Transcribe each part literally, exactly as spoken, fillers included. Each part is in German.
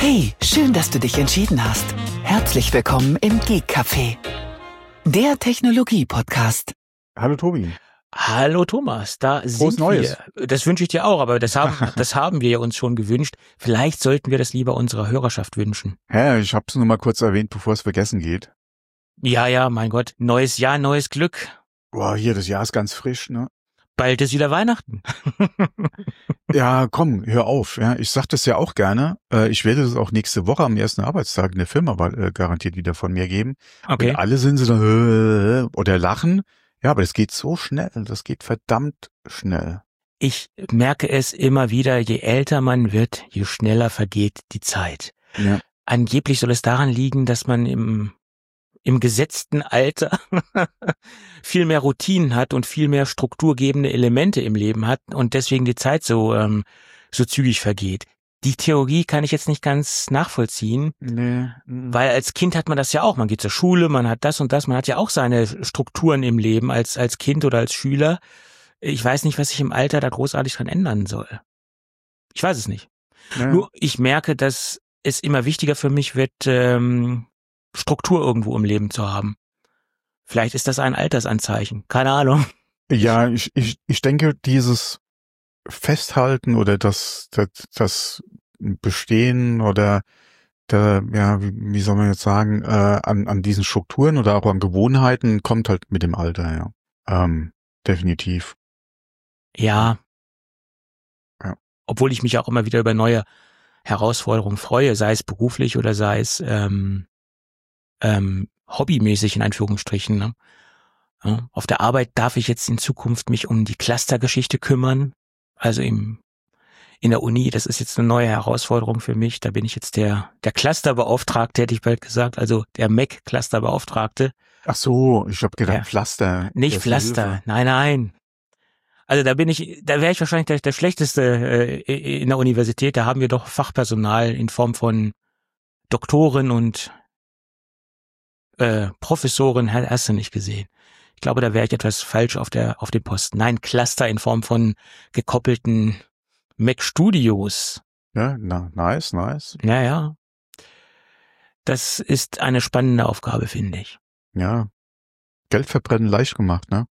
Hey, schön, dass du dich entschieden hast. Herzlich willkommen im Geek Café, der Technologie-Podcast. Hallo Tobi. Hallo Thomas, da Frohes sind Neues. wir. Das wünsche ich dir auch, aber das haben, das haben wir ja uns schon gewünscht. Vielleicht sollten wir das lieber unserer Hörerschaft wünschen. Hä, ich hab's nur mal kurz erwähnt, bevor es vergessen geht. Ja, ja, mein Gott. Neues Jahr, neues Glück. Boah, hier, das Jahr ist ganz frisch, ne? Bald ist wieder Weihnachten. Ja, komm, hör auf. Ja, ich sag das ja auch gerne. Äh, ich werde das auch nächste Woche am ersten Arbeitstag in der Firma äh, garantiert wieder von mir geben. Okay. Und alle sind so dann äh, oder lachen. Ja, aber das geht so schnell. Das geht verdammt schnell. Ich merke es immer wieder, je älter man wird, je schneller vergeht die Zeit. Ja. Angeblich soll es daran liegen, dass man im im gesetzten Alter viel mehr Routinen hat und viel mehr strukturgebende Elemente im Leben hat und deswegen die Zeit so ähm, so zügig vergeht. Die Theorie kann ich jetzt nicht ganz nachvollziehen, Nee. weil als Kind hat man das ja auch. Man geht zur Schule, man hat das und das, man hat ja auch seine Strukturen im Leben als als Kind oder als Schüler. Ich weiß nicht, was sich im Alter da großartig dran ändern soll. Ich weiß es nicht. Ja. Nur ich merke, dass es immer wichtiger für mich wird, ähm, Struktur irgendwo im Leben zu haben. Vielleicht ist das ein Altersanzeichen. Keine Ahnung. Ja, ich, ich, ich denke, dieses Festhalten oder das, das, das Bestehen oder der, ja, wie, wie soll man jetzt sagen, äh, an, an diesen Strukturen oder auch an Gewohnheiten kommt halt mit dem Alter, ja. Ähm, definitiv. Ja. Ja. Obwohl ich mich auch immer wieder über neue Herausforderungen freue, sei es beruflich oder sei es ähm, ähm, hobbymäßig in Anführungsstrichen. Ne? Ja, auf der Arbeit darf ich jetzt in Zukunft mich um die Clustergeschichte kümmern. Also im in der Uni, das ist jetzt eine neue Herausforderung für mich. Da bin ich jetzt der der Clusterbeauftragte, hätte ich bald gesagt, also der Mac-Clusterbeauftragte. Ach so, ich habe gedacht Ja. Pflaster. Nicht Erste Pflaster, Hilfe. nein, nein. Also da bin ich, da wäre ich wahrscheinlich der, der Schlechteste äh, in der Universität. Da haben wir doch Fachpersonal in Form von Doktoren und äh, Professoren, hast du nicht gesehen. Ich glaube, da wäre ich etwas falsch auf der auf dem Posten. Nein, Cluster in Form von gekoppelten Mac Studios. Ja, na, nice, nice. Ja, ja. Das ist eine spannende Aufgabe, finde ich. Ja. Geld verbrennen leicht gemacht, ne?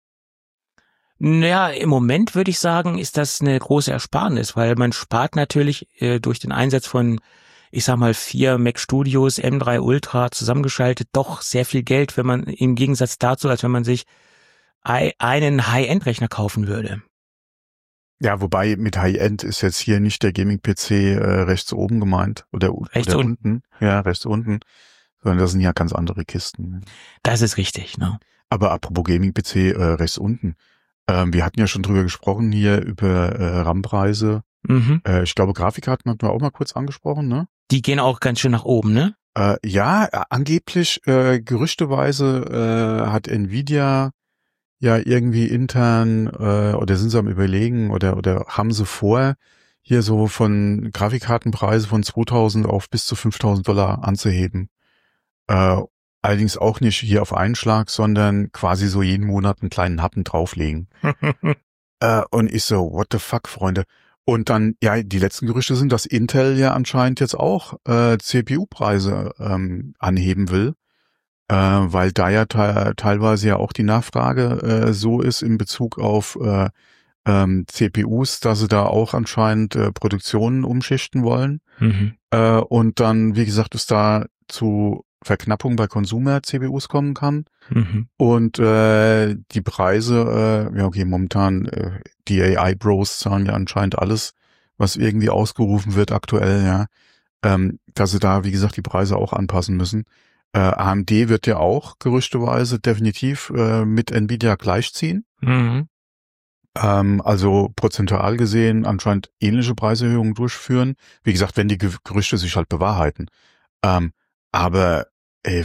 Naja, im Moment würde ich sagen, ist das eine große Ersparnis, weil man spart natürlich äh, durch den Einsatz von, ich sag mal, vier Mac Studios, M drei Ultra zusammengeschaltet, doch sehr viel Geld, wenn man im Gegensatz dazu, als wenn man sich ei- einen High-End-Rechner kaufen würde. Ja, wobei mit High-End ist jetzt hier nicht der Gaming-P C äh, rechts oben gemeint oder, Rechts oder unten. unten. Ja, rechts unten. Sondern das sind ja ganz andere Kisten. Das ist richtig, ne? Aber apropos Gaming-P C äh, rechts unten. Ähm, wir hatten ja schon drüber gesprochen hier über äh, RAM-Preise. Mhm. Äh, ich glaube, Grafikkarten hatten wir auch mal kurz angesprochen, ne? Die gehen auch ganz schön nach oben, ne? Äh, ja, äh, angeblich, äh, gerüchteweise äh, hat Nvidia ja irgendwie intern äh, oder sind sie am Überlegen oder oder haben sie vor, hier so von Grafikkartenpreise von zweitausend auf bis zu fünftausend Dollar anzuheben. Äh, allerdings auch nicht hier auf einen Schlag, sondern quasi so jeden Monat einen kleinen Happen drauflegen. Äh, und ich so, what the fuck, Freunde? Und dann, ja, die letzten Gerüchte sind, dass Intel ja anscheinend jetzt auch äh, C P U-Preise ähm, anheben will, äh, weil da ja te- teilweise ja auch die Nachfrage äh, so ist in Bezug auf äh, ähm, C P Us, dass sie da auch anscheinend äh, Produktionen umschichten wollen. Mhm. Äh, und dann, wie gesagt, es da zu Verknappung bei Consumer-C P Us kommen kann. Mhm. Und äh, die Preise, äh, ja okay, momentan äh, die A I-Bros zahlen ja anscheinend alles, was irgendwie ausgerufen wird aktuell, ja, ähm, dass sie da, wie gesagt, die Preise auch anpassen müssen. Äh, A M D wird ja auch gerüchteweise definitiv äh, mit Nvidia gleichziehen. Mhm. Ähm, also prozentual gesehen anscheinend ähnliche Preiserhöhungen durchführen. Wie gesagt, wenn die Ge- Gerüchte sich halt bewahrheiten. Ähm, aber ey,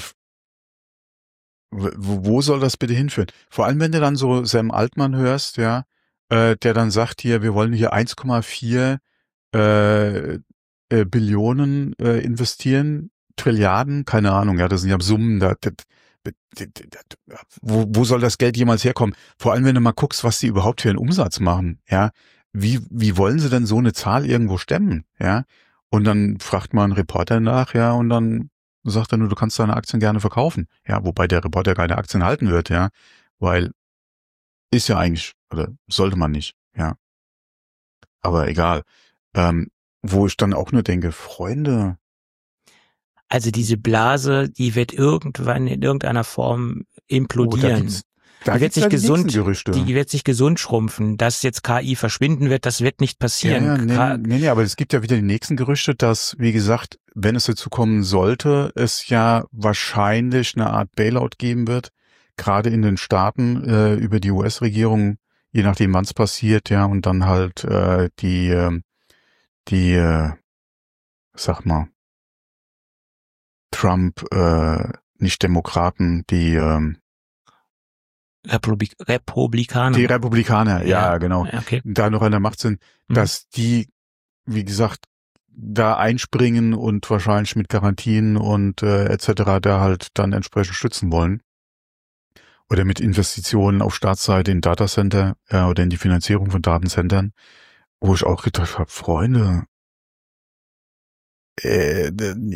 wo, wo soll das bitte hinführen? Vor allem, wenn du dann so Sam Altman hörst, ja, äh, der dann sagt hier, wir wollen hier eins Komma vier äh, äh, Billionen äh, investieren, Trilliarden, keine Ahnung, ja, das sind ja Summen, da, da, da, da, da, wo, wo soll das Geld jemals herkommen? Vor allem, wenn du mal guckst, was die überhaupt für einen Umsatz machen, ja, wie, wie wollen sie denn so eine Zahl irgendwo stemmen, ja? Und dann fragt man einen Reporter nach, ja, und dann sagt er nur, du kannst deine Aktien gerne verkaufen. Ja, wobei der Reporter keine Aktien halten wird, ja, weil ist ja eigentlich, oder sollte man nicht, ja. Aber egal. Ähm, wo ich dann auch nur denke, Freunde. Also diese Blase, die wird irgendwann in irgendeiner Form implodieren. Oh, da die wird sich ja gesund, Gerüchte. die wird sich gesund schrumpfen. Dass jetzt K I verschwinden wird, das wird nicht passieren. Ja, ja, nee, nee, nee, aber es gibt ja wieder die nächsten Gerüchte, dass, wie gesagt, wenn es dazu kommen sollte, es ja wahrscheinlich eine Art Bailout geben wird, gerade in den Staaten äh, über die U S-Regierung, je nachdem wann es passiert, ja, und dann halt äh, die, äh, die, äh, sag mal, Trump, äh, nicht Demokraten, die äh, Republik Republikaner. Die Republikaner, ja, ja genau, okay. da noch an der Macht sind, mhm. dass die, wie gesagt, da einspringen und wahrscheinlich mit Garantien und äh, et cetera da halt dann entsprechend stützen wollen. Oder mit Investitionen auf Staatsseite in Datacenter äh, oder in die Finanzierung von Datencentern, wo ich auch gedacht habe, Freunde, äh,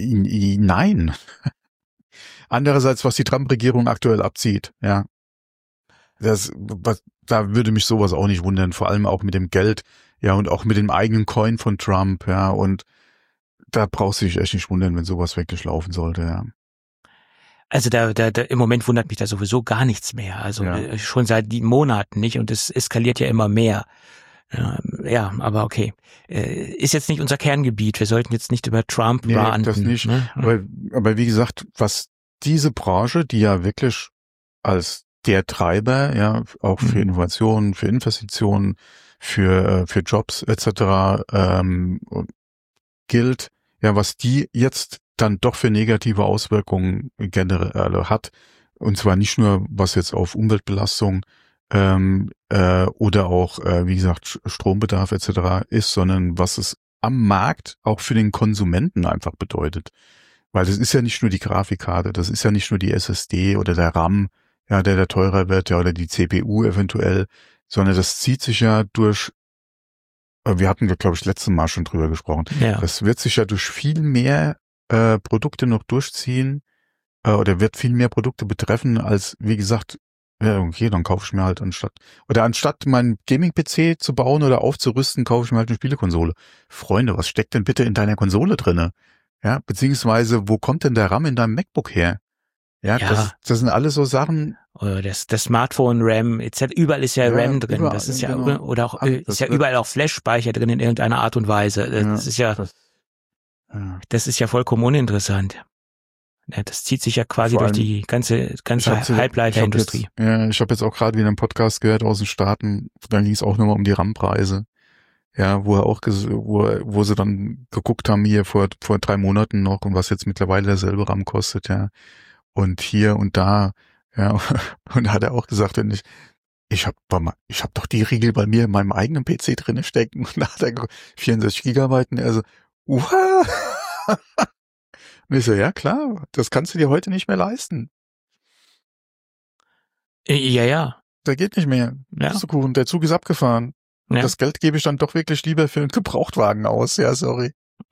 nein. Andererseits, was die Trump-Regierung aktuell abzieht, ja, das, was, da würde mich sowas auch nicht wundern, vor allem auch mit dem Geld, ja, und auch mit dem eigenen Coin von Trump, ja, und da brauchst du dich echt nicht wundern, wenn sowas wirklich laufen sollte, ja. Also da, da, da im Moment wundert mich da sowieso gar nichts mehr. Also ja. schon seit Monaten nicht und es eskaliert ja immer mehr. Ja, aber okay. Ist jetzt nicht unser Kerngebiet. Wir sollten jetzt nicht über Trump nee, ranten. Das nicht. Ne? Aber, aber wie gesagt, was diese Branche, die ja wirklich als der Treiber, ja, auch für mhm. Innovationen, für Investitionen, für für Jobs et cetera ähm, gilt, ja, was die jetzt dann doch für negative Auswirkungen generell hat, und zwar nicht nur was jetzt auf Umweltbelastung ähm, äh, oder auch, äh, wie gesagt, Strombedarf et cetera ist, sondern was es am Markt auch für den Konsumenten einfach bedeutet. Weil das ist ja nicht nur die Grafikkarte, das ist ja nicht nur die S S D oder der RAM, ja, der der teurer wird, ja, oder die C P U eventuell, sondern das zieht sich ja durch, wir hatten, glaube ich, letztes Mal schon drüber gesprochen, ja. Das wird sich ja durch viel mehr äh, Produkte noch durchziehen äh, oder wird viel mehr Produkte betreffen, als, wie gesagt, ja, okay, dann kaufe ich mir halt anstatt, oder anstatt meinen Gaming-P C zu bauen oder aufzurüsten, kaufe ich mir halt eine Spielekonsole. Freunde, was steckt denn bitte in deiner Konsole drinne? Ja, beziehungsweise, wo kommt denn der RAM in deinem MacBook her? Ja, ja. Das, das sind alles so Sachen. Oder das, das Smartphone, RAM, et cetera. Überall ist ja, ja RAM drin. Überall, das ist ja, genau. Oder auch, ist das ja überall auch Flash-Speicher drin in irgendeiner Art und Weise. Das ja, ist ja, das, ja, das ist ja vollkommen uninteressant. Ja, das zieht sich ja quasi durch die ganze, ganze Halbleiterindustrie. Ja, ich habe jetzt auch gerade wieder einen Podcast gehört aus den Staaten. Da ging es auch nochmal um die RAM-Preise. Ja, wo er auch, wo, wo sie dann geguckt haben hier vor, vor drei Monaten noch und was jetzt mittlerweile derselbe RAM kostet, ja. Und hier und da, ja, und da hat er auch gesagt, wenn ich, ich hab, ich hab doch die Riegel bei mir in meinem eigenen P C drinne stecken und da hat er vierundsechzig Gigabyte und er so, wow. Und ich so, ja klar, das kannst du dir heute nicht mehr leisten. Ja, ja. Da geht nicht mehr. Ja. Pustekuchen, der Zug ist abgefahren. Und ja. Das Geld gebe ich dann doch wirklich lieber für einen Gebrauchtwagen aus. Ja, sorry.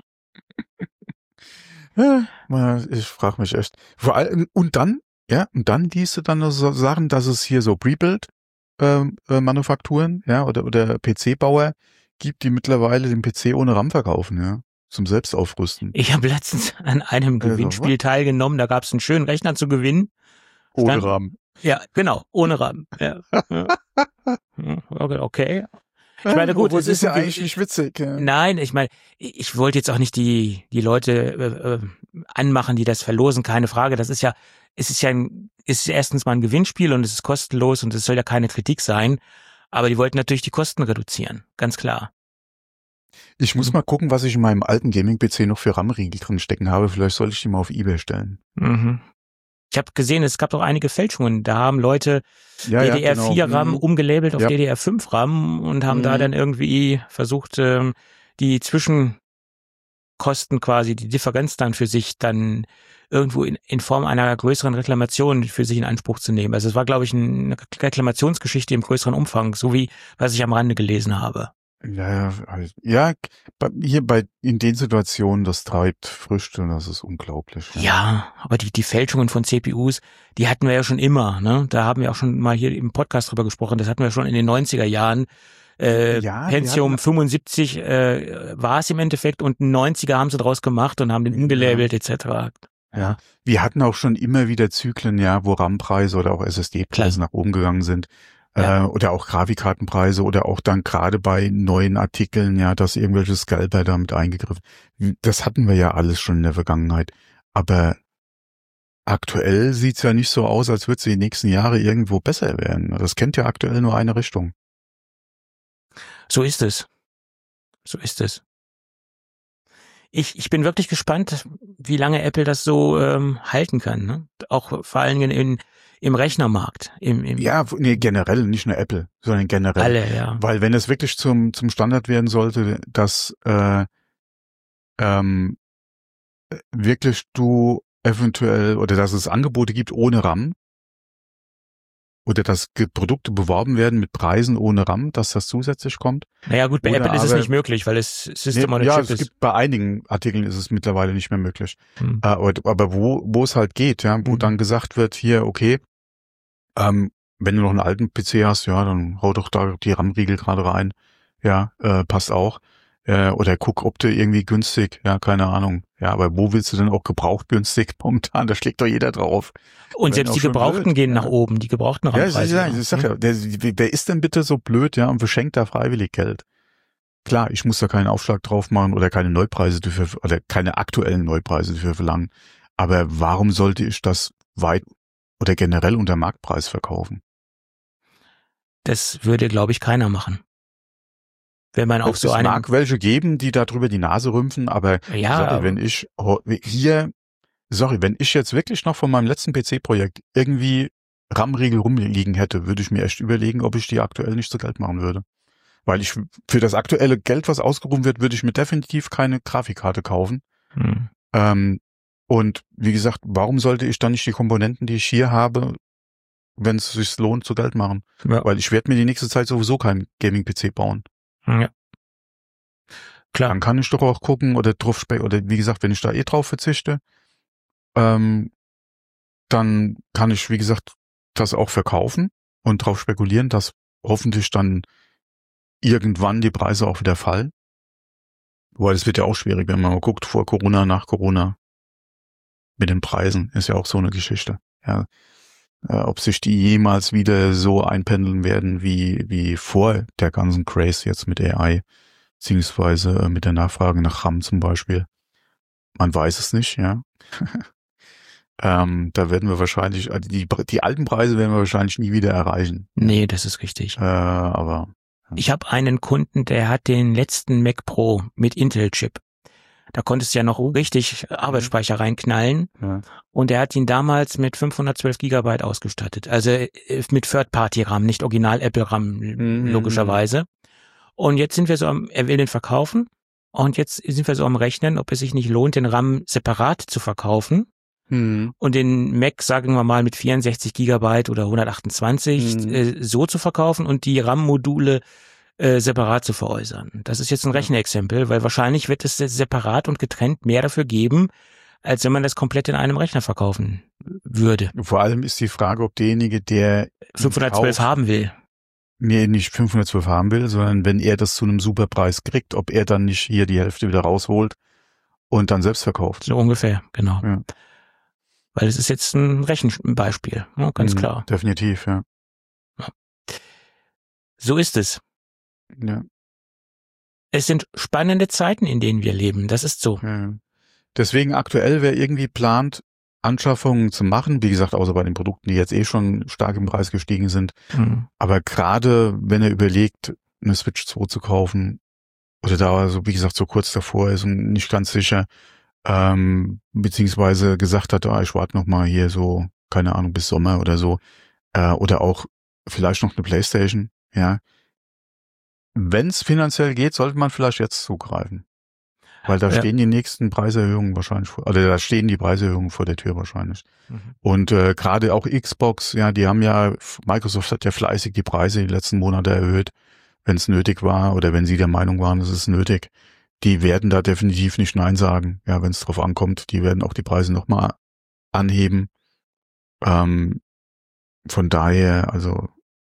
Ja, ich frage mich echt. Vor allem, und dann, ja, und dann liest du dann so Sachen, dass es hier so Prebuild ähm, äh, Manufakturen, ja, oder oder P C-Bauer gibt, die mittlerweile den P C ohne RAM verkaufen, ja, zum Selbstaufrüsten. Ich habe letztens an einem Gewinnspiel also, teilgenommen, da gab es einen schönen Rechner zu gewinnen. Ohne Stand, RAM. Ja, genau, ohne RAM. Ja. Okay, okay. Ich meine, gut, es ist, ist ja eigentlich nicht witzig. Ja. Nein, ich meine, ich wollte jetzt auch nicht die die Leute äh, anmachen, die das verlosen, keine Frage. Das ist ja, es ist ja ein, es ist erstens mal ein Gewinnspiel und es ist kostenlos und es soll ja keine Kritik sein. Aber die wollten natürlich die Kosten reduzieren, ganz klar. Ich muss mhm. mal gucken, was ich in meinem alten Gaming-P C noch für RAM-Riegel drin stecken habe. Vielleicht soll ich die mal auf eBay stellen. Mhm. Ich habe gesehen, es gab doch einige Fäälschungen. Da haben Leute ja, D D R vier ja, genau. RAM mhm. umgelabelt auf ja. D D R fünf RAM und haben mhm. da dann irgendwie versucht, ähm, die Zwischenkosten quasi, die Differenz dann für sich dann irgendwo in, in Form einer größeren Reklamation für sich in Anspruch zu nehmen. Also es war, glaube ich, eine Reklamationsgeschichte im größeren Umfang, so wie was ich am Rande gelesen habe. Ja, halt, ja, bei, hier bei, in den Situationen, das treibt Früchte, das ist unglaublich. Ja, ja, aber die, die Fälschungen von C P Us, die hatten wir ja schon immer, ne? Da haben wir auch schon mal hier im Podcast drüber gesprochen, das hatten wir schon in den neunziger Jahren. Äh, ja, Pentium hatten, fünfundsiebzig äh, war es im Endeffekt und in den neunziger haben sie draus gemacht und haben den umgelabelt ja. et cetera. Ja, wir hatten auch schon immer wieder Zyklen, ja, wo RAM-Preise oder auch S S D-Preise nach oben gegangen sind. Ja. Äh, oder auch Grafikkartenpreise oder auch dann gerade bei neuen Artikeln, ja, dass irgendwelche Scalper damit eingegriffen. Das hatten wir ja alles schon in der Vergangenheit. Aber aktuell sieht's ja nicht so aus, als würde es die nächsten Jahre irgendwo besser werden. Das kennt ja aktuell nur eine Richtung. So ist es. So ist es. Ich, ich bin wirklich gespannt, wie lange Apple das so ähm, halten kann. Ne? Auch vor allen Dingen in im Rechnermarkt. Im, im ja, nee, generell, nicht nur Apple, sondern generell. Alle, ja. Weil wenn es wirklich zum zum Standard werden sollte, dass äh, ähm, wirklich du eventuell oder dass es Angebote gibt ohne RAM oder dass Produkte beworben werden mit Preisen ohne RAM, dass das zusätzlich kommt. Naja gut, bei oder Apple ist es nicht möglich, weil es System on a ja, Chip es ist. Gibt bei einigen Artikeln ist es mittlerweile nicht mehr möglich. Hm. Äh, aber, aber wo wo es halt geht, ja, wo hm. dann gesagt wird, hier, okay, Ähm, wenn du noch einen alten P C hast, ja, dann hau doch da die RAM-Riegel gerade rein. Ja, äh, passt auch. Äh, oder guck, ob du irgendwie günstig, ja, keine Ahnung. Ja, aber wo willst du denn auch gebraucht günstig momentan? Da schlägt doch jeder drauf. Und selbst die Gebrauchten blöd. gehen nach oben, die gebrauchten RAM-Preise. Ja, ich sag ja, der, wer ist denn bitte so blöd, ja, und verschenkt da freiwillig Geld? Klar, ich muss da keinen Aufschlag drauf machen oder keine Neupreise dafür, oder keine aktuellen Neupreise dafür verlangen. Aber warum sollte ich das weit oder generell unter Marktpreis verkaufen? Das würde, glaube ich, keiner machen. Wenn man auf so einem... Es mag welche geben, die da drüber die Nase rümpfen, aber ja, sorry, aber wenn ich hier, sorry, wenn ich jetzt wirklich noch von meinem letzten P C-Projekt irgendwie RAM-Riegel rumliegen hätte, würde ich mir echt überlegen, ob ich die aktuell nicht zu Geld machen würde. Weil ich für das aktuelle Geld, was ausgerufen wird, würde ich mir definitiv keine Grafikkarte kaufen. Hm. Ähm, Und wie gesagt, warum sollte ich dann nicht die Komponenten, die ich hier habe, wenn es sich lohnt, zu Geld machen? Ja. Weil ich werde mir die nächste Zeit sowieso keinen Gaming-P C bauen. Ja. Klar. Dann kann ich doch auch gucken oder drauf spe- oder wie gesagt, wenn ich da eh drauf verzichte, ähm, dann kann ich, wie gesagt, das auch verkaufen und drauf spekulieren, dass hoffentlich dann irgendwann die Preise auch wieder fallen. Weil es wird ja auch schwierig, wenn man mal guckt, vor Corona, nach Corona. Mit den Preisen ist ja auch so eine Geschichte. Ja, äh, ob sich die jemals wieder so einpendeln werden wie wie vor der ganzen Craze jetzt mit A I, beziehungsweise äh, mit der Nachfrage nach RAM zum Beispiel. Man weiß es nicht, ja. ähm, da werden wir wahrscheinlich, also die die alten Preise werden wir wahrscheinlich nie wieder erreichen. Nee, das ist richtig. Äh, aber ja. Ich habe einen Kunden, der hat den letzten Mac Pro mit Intel-Chip. Da konntest du ja noch richtig Arbeitsspeicher reinknallen. Ja. Und er hat ihn damals mit fünfhundertzwölf Gigabyte ausgestattet. Also mit Third-Party-RAM, nicht Original-Apple-RAM, mhm. logischerweise. Und jetzt sind wir so am, er will den verkaufen. Und jetzt sind wir so am Rechnen, ob es sich nicht lohnt, den RAM separat zu verkaufen. Mhm. Und den Mac, sagen wir mal, mit vierundsechzig Gigabyte oder hundertachtundzwanzig mhm. äh, so zu verkaufen und die RAM-Module Äh, separat zu veräußern. Das ist jetzt ein Rechenexempel, weil wahrscheinlich wird es separat und getrennt mehr dafür geben, als wenn man das komplett in einem Rechner verkaufen würde. Vor allem ist die Frage, ob derjenige, der fünfhundertzwölf haben will. Nee, nicht fünfhundertzwölf haben will, sondern wenn er das zu einem Superpreis kriegt, ob er dann nicht hier die Hälfte wieder rausholt und dann selbst verkauft. So ungefähr, genau. Ja. Weil es ist jetzt ein Rechenbeispiel, ja, ganz mhm, klar. Definitiv, ja. So ist es. Ja. Es sind spannende Zeiten, in denen wir leben. Das ist so. Ja. Deswegen aktuell, wer irgendwie plant, Anschaffungen zu machen, wie gesagt, außer bei den Produkten, die jetzt eh schon stark im Preis gestiegen sind. Mhm. Aber gerade wenn er überlegt, eine Switch zwei zu kaufen oder da, also wie gesagt, so kurz davor ist und nicht ganz sicher, ähm, beziehungsweise gesagt hat, ah, ich warte noch mal hier so, keine Ahnung, bis Sommer oder so, äh, oder auch vielleicht noch eine PlayStation, ja. Wenn es finanziell geht, sollte man vielleicht jetzt zugreifen. Weil da ja. stehen die nächsten Preiserhöhungen wahrscheinlich vor, oder da stehen die Preiserhöhungen vor der Tür wahrscheinlich. Mhm. Und äh, gerade auch Xbox, ja, die haben ja, Microsoft hat ja fleißig die Preise die letzten Monate erhöht. wenn es nötig war oder wenn sie der Meinung waren, es ist nötig. Die werden da definitiv nicht Nein sagen, ja, wenn es drauf ankommt. Die werden auch die Preise nochmal anheben. Ähm, von daher, also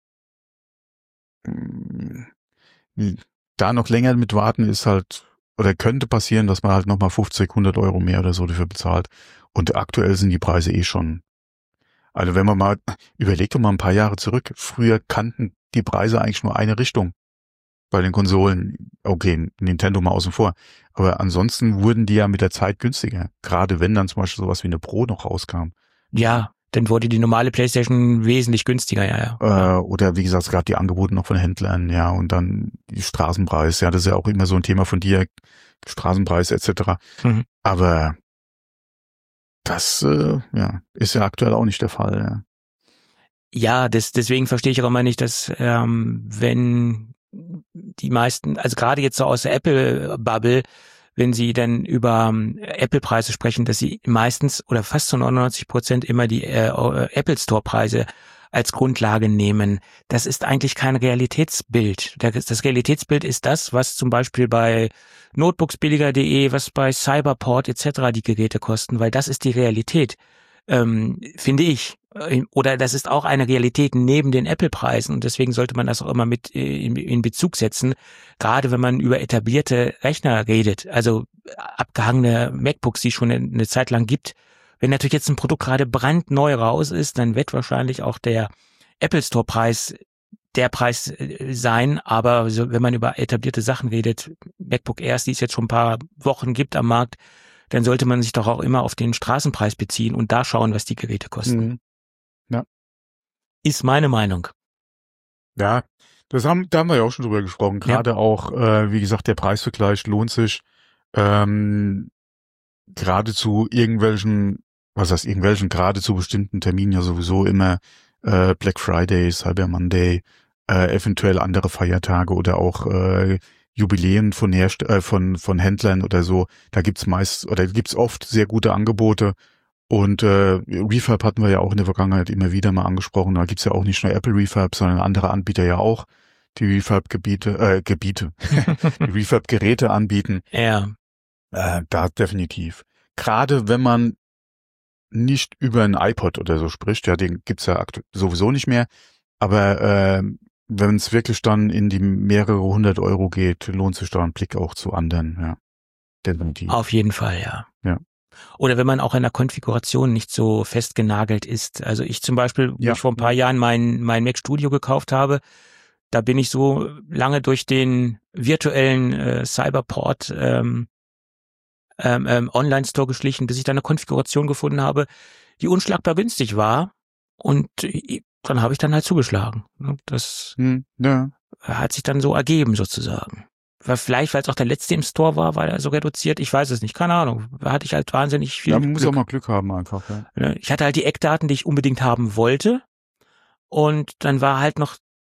da noch länger mit warten ist halt, oder könnte passieren, dass man halt nochmal fünfzig, hundert Euro mehr oder so dafür bezahlt. Und aktuell sind die Preise eh schon. Also wenn man mal, überlegt doch mal ein paar Jahre zurück, früher kannten die Preise eigentlich nur eine Richtung bei den Konsolen. Okay, Nintendo mal außen vor. Aber ansonsten wurden die ja mit der Zeit günstiger. Gerade wenn dann zum Beispiel sowas wie eine Pro noch rauskam. Ja, dann wurde die normale PlayStation wesentlich günstiger, ja, ja. Äh, oder wie gesagt, es gab die Angebote noch von Händlern, ja, und dann die Straßenpreis, ja, das ist ja auch immer so ein Thema von dir, Straßenpreis et cetera. Mhm. Aber das äh, ja, ist ja aktuell auch nicht der Fall, ja. Ja, das, deswegen verstehe ich auch immer nicht, dass ähm, wenn die meisten, also gerade jetzt so aus der Apple-Bubble, wenn sie dann über ähm, Apple-Preise sprechen, dass sie meistens oder fast zu neunundneunzig Prozent immer die äh, Apple Store-Preise als Grundlage nehmen. Das ist eigentlich kein Realitätsbild. Das, das Realitätsbild ist das, was zum Beispiel bei notebooksbilliger punkt de, was bei Cyberport et cetera die Geräte kosten, weil das ist die Realität, ähm, finde ich. Oder das ist auch eine Realität neben den Apple-Preisen und deswegen sollte man das auch immer mit in, in Bezug setzen, gerade wenn man über etablierte Rechner redet, also abgehangene MacBooks, die es schon eine, eine Zeit lang gibt. Wenn natürlich jetzt ein Produkt gerade brandneu raus ist, dann wird wahrscheinlich auch der Apple Store-Preis der Preis sein, aber so, wenn man über etablierte Sachen redet, MacBook Airs, die es jetzt schon ein paar Wochen gibt am Markt, dann sollte man sich doch auch immer auf den Straßenpreis beziehen und da schauen, was die Geräte kosten. Mhm. Ja. Ist meine Meinung. Ja, das haben, da haben wir ja auch schon drüber gesprochen. Gerade ja. auch, äh, wie gesagt, der Preisvergleich lohnt sich. Ähm, gerade zu irgendwelchen, was heißt irgendwelchen, gerade zu bestimmten Terminen ja sowieso immer äh, Black Friday, Cyber Monday, äh, eventuell andere Feiertage oder auch äh, Jubiläen von Herst- äh, von von Händlern oder so. Da gibt's meist oder gibt's oft sehr gute Angebote. Und äh, Refurb hatten wir ja auch in der Vergangenheit immer wieder mal angesprochen. Da gibt's ja auch nicht nur Apple Refurb, sondern andere Anbieter ja auch, die Refurb-Gebiete, äh, Gebiete, die Refurb-Geräte anbieten. Ja. Äh, da definitiv. Gerade wenn man nicht über ein iPod oder so spricht, ja, den gibt's ja aktuell sowieso nicht mehr. Aber äh, wenn es wirklich dann in die mehrere hundert Euro geht, lohnt sich da ein Blick auch zu anderen, ja. Definitiv. Auf jeden Fall, ja. Ja. Oder wenn man auch in der Konfiguration nicht so festgenagelt ist. Also ich zum Beispiel, wo ja. ich vor ein paar Jahren mein, mein Mac Studio gekauft habe, da bin ich so lange durch den virtuellen äh, Cyberport ähm, ähm, ähm, Online-Store geschlichen, bis ich da eine Konfiguration gefunden habe, die unschlagbar günstig war. Und äh, dann habe ich dann halt zugeschlagen. Das hm, ja. hat sich dann so ergeben sozusagen. Weil vielleicht, weil es auch der letzte im Store war, war er so reduziert. Ich weiß es nicht, keine Ahnung. Da hatte ich halt wahnsinnig viel Ja, man muss Glück. auch mal Glück haben einfach. Ja. Ich hatte halt die Eckdaten, die ich unbedingt haben wollte. Und dann war halt noch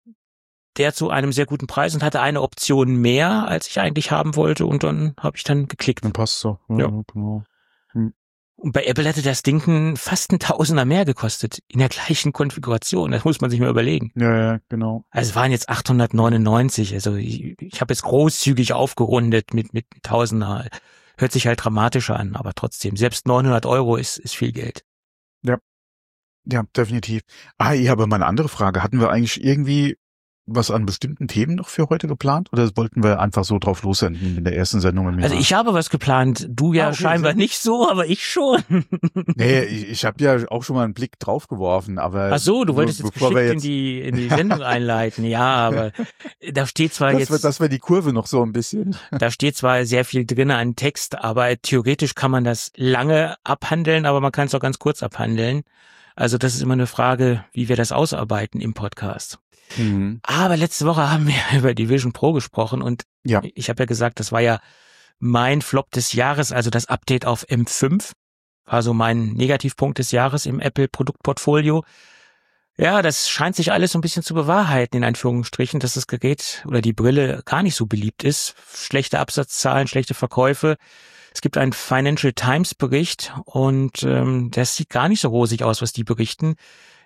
der zu einem sehr guten Preis und hatte eine Option mehr, als ich eigentlich haben wollte. Und dann habe ich dann geklickt. Dann passt so. Ja, ja. Genau. Hm. Und bei Apple hätte das Ding fast ein Tausender mehr gekostet in der gleichen Konfiguration. Das muss man sich mal überlegen. Ja, ja, genau. Also es waren jetzt achthundertneunundneunzig. Also ich, ich habe jetzt großzügig aufgerundet mit mit Tausender. Hört sich halt dramatischer an, aber trotzdem. Selbst neunhundert Euro ist ist viel Geld. Ja, ja, definitiv. Ah, ich habe mal eine andere Frage. Hatten wir eigentlich irgendwie was an bestimmten Themen noch für heute geplant? Oder wollten wir einfach so drauf lossenden in der ersten Sendung? Im Also ich habe was geplant. Du ja ah, okay, scheinbar nicht so, aber ich schon. Nee, ich, ich habe ja auch schon mal einen Blick drauf geworfen, aber... Ach so, du wolltest jetzt geschickt jetzt in die in die Sendung einleiten. Ja, aber da steht zwar das jetzt... Wird, das wäre die Kurve noch so ein bisschen. Da steht zwar sehr viel drin an Text, aber theoretisch kann man das lange abhandeln, aber man kann es auch ganz kurz abhandeln. Also das ist immer eine Frage, wie wir das ausarbeiten im Podcast. Mhm. Aber letzte Woche haben wir über die Vision Pro gesprochen und ja. ich habe ja gesagt, das war ja mein Flop des Jahres, also das Update auf M fünf, war so mein Negativpunkt des Jahres im Apple-Produktportfolio. Ja, das scheint sich alles so ein bisschen zu bewahrheiten, in Anführungsstrichen, dass das Gerät oder die Brille gar nicht so beliebt ist. Schlechte Absatzzahlen, schlechte Verkäufe. Es gibt einen Financial Times Bericht und ähm, das sieht gar nicht so rosig aus, was die berichten.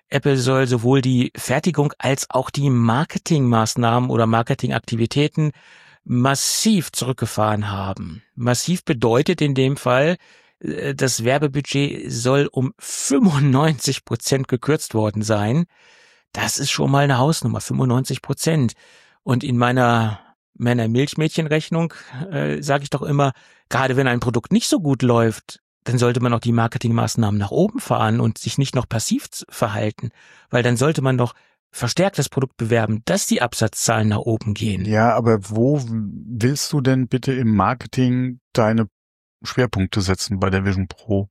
Apple soll sowohl die Fertigung als auch die Marketingmaßnahmen oder Marketingaktivitäten massiv zurückgefahren haben. Massiv bedeutet in dem Fall, das Werbebudget soll um fünfundneunzig Prozent gekürzt worden sein. Das ist schon mal eine Hausnummer, fünfundneunzig Prozent. Und in meiner meiner Milchmädchenrechnung äh, sage ich doch immer, gerade wenn ein Produkt nicht so gut läuft, dann sollte man auch die Marketingmaßnahmen nach oben fahren und sich nicht noch passiv verhalten, weil dann sollte man doch verstärkt das Produkt bewerben, dass die Absatzzahlen nach oben gehen. Ja, aber wo willst du denn bitte im Marketing deine Schwerpunkte setzen bei der Vision Pro?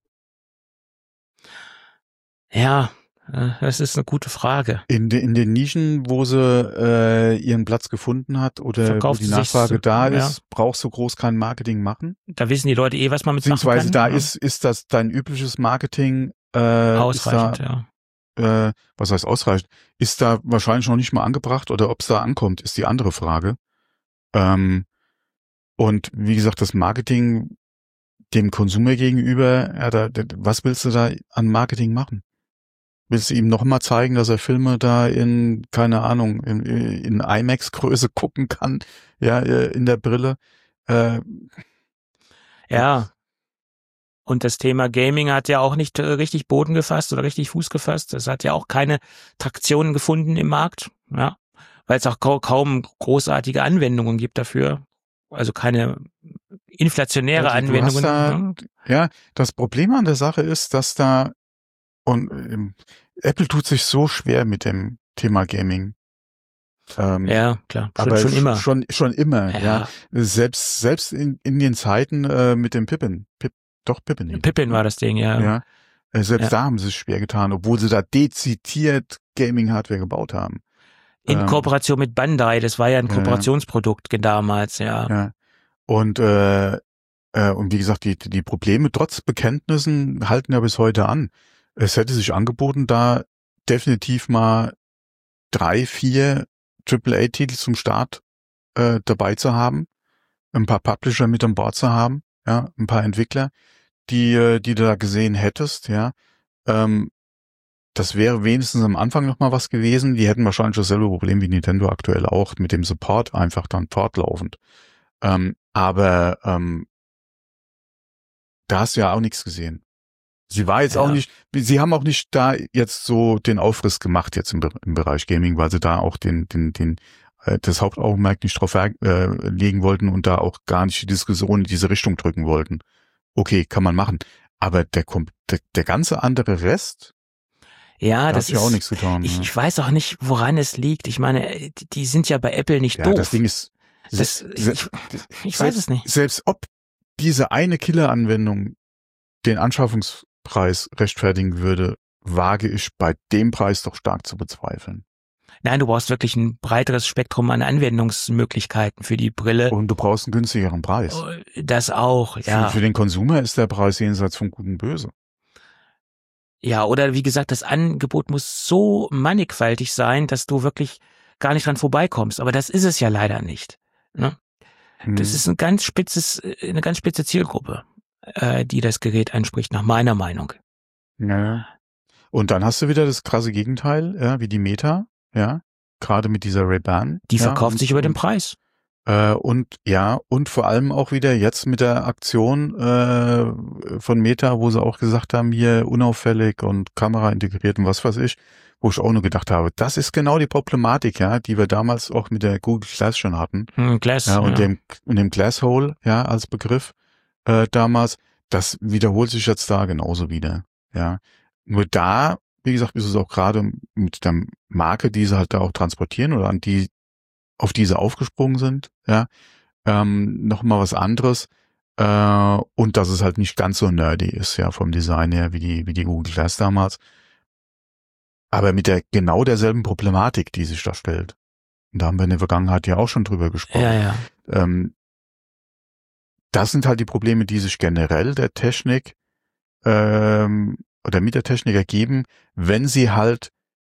Ja, das ist eine gute Frage. In, de, in den Nischen, wo sie äh, ihren Platz gefunden hat oder Verkauft wo die Nachfrage da ja. ist, brauchst du groß kein Marketing machen? Da wissen die Leute eh, was man mitmachen kann. Beziehungsweise da ja. ist ist das dein übliches Marketing äh, ausreichend, ist da, ja. Äh, was heißt ausreichend? Ist da wahrscheinlich noch nicht mal angebracht oder ob es da ankommt, ist die andere Frage. Ähm, und wie gesagt, das Marketing dem Konsumer gegenüber, ja, da, da, was willst du da an Marketing machen? Willst du ihm noch mal zeigen, dass er Filme da in, keine Ahnung, in, in IMAX-Größe gucken kann, ja, in der Brille? Äh, ja. Und das Thema Gaming hat ja auch nicht richtig Boden gefasst oder richtig Fuß gefasst. Es hat ja auch keine Traktion gefunden im Markt, ja, weil es auch kaum großartige Anwendungen gibt dafür. Also keine inflationäre also Anwendungen. Da, ne? Ja, das Problem an der Sache ist, dass da und ähm, Apple tut sich so schwer mit dem Thema Gaming. Ähm, ja, klar, schon, aber schon immer. Schon, schon immer, ja. ja. Selbst, selbst in, in den Zeiten äh, mit dem Pippin. Pip, doch, Pippin. Pippin war das Ding, ja. Ja. Äh, selbst ja. da haben sie es schwer getan, obwohl sie da dezidiert Gaming-Hardware gebaut haben. In ähm, Kooperation mit Bandai, das war ja ein ja, Kooperationsprodukt damals, ja. ja. Und, äh, äh, und wie gesagt, die, die Probleme trotz Bekenntnissen halten ja bis heute an. Es hätte sich angeboten, da definitiv mal drei, vier Triple A Titel zum Start äh, dabei zu haben, ein paar Publisher mit an Bord zu haben, ja, ein paar Entwickler, die die du da gesehen hättest, ja. Ähm, das wäre wenigstens am Anfang noch mal was gewesen. Die hätten wahrscheinlich dasselbe Problem wie Nintendo aktuell auch mit dem Support einfach dann fortlaufend. Ähm, aber ähm, da hast du ja auch nichts gesehen. Sie war jetzt ja. auch nicht, sie haben auch nicht da jetzt so den Aufriss gemacht jetzt im, im Bereich Gaming, weil sie da auch den, den, den, äh, das Hauptaugenmerk nicht drauf äh, legen wollten und da auch gar nicht die Diskussion in diese Richtung drücken wollten. Okay, kann man machen. Aber der, der, der ganze andere Rest, ja, da das hat ja ist, auch nichts getan. Ich, ja. ich weiß auch nicht, woran es liegt. Ich meine, die sind ja bei Apple nicht ja, doof. Das Ding ist, das, ich, ich, ich weiß es nicht. Selbst ob diese eine Killer-Anwendung den Anschaffungspreis rechtfertigen würde, wage ich bei dem Preis doch stark zu bezweifeln. Nein, du brauchst wirklich ein breiteres Spektrum an Anwendungsmöglichkeiten für die Brille. Und du brauchst einen günstigeren Preis. Das auch, ja. Für, für den Konsumer ist der Preis jenseits von Gut und Böse. Ja, oder wie gesagt, das Angebot muss so mannigfaltig sein, dass du wirklich gar nicht dran vorbeikommst. Aber das ist es ja leider nicht. Ne? Hm. Das ist ein ganz spitzes, eine ganz spitze Zielgruppe, äh, die das Gerät anspricht, nach meiner Meinung. Ja. Und dann hast du wieder das krasse Gegenteil, ja, wie die Meta, ja, gerade mit dieser Ray-Ban. Die ja, verkauft und, sich über den Preis. Äh, und ja, und vor allem auch wieder jetzt mit der Aktion äh, von Meta, wo sie auch gesagt haben, hier unauffällig und Kamera integriert und was weiß ich, wo ich auch nur gedacht habe, das ist genau die Problematik, ja, die wir damals auch mit der Google Glass schon hatten. Hm, Glass, ja, und ja. dem und dem Glasshole, ja, als Begriff äh, damals, das wiederholt sich jetzt da genauso wieder, ja. Nur da, wie gesagt, ist es auch gerade mit der Marke, die sie halt da auch transportieren oder an die auf diese aufgesprungen sind, ja, ähm, noch mal was anderes äh, und dass es halt nicht ganz so nerdy ist, ja, vom Design her wie die wie die Google Glass damals, aber mit der genau derselben Problematik, die sich da stellt. Und da haben wir in der Vergangenheit ja auch schon drüber gesprochen. Ja, ja. Ähm, das sind halt die Probleme, die sich generell der Technik ähm, oder mit der Technik ergeben, wenn sie halt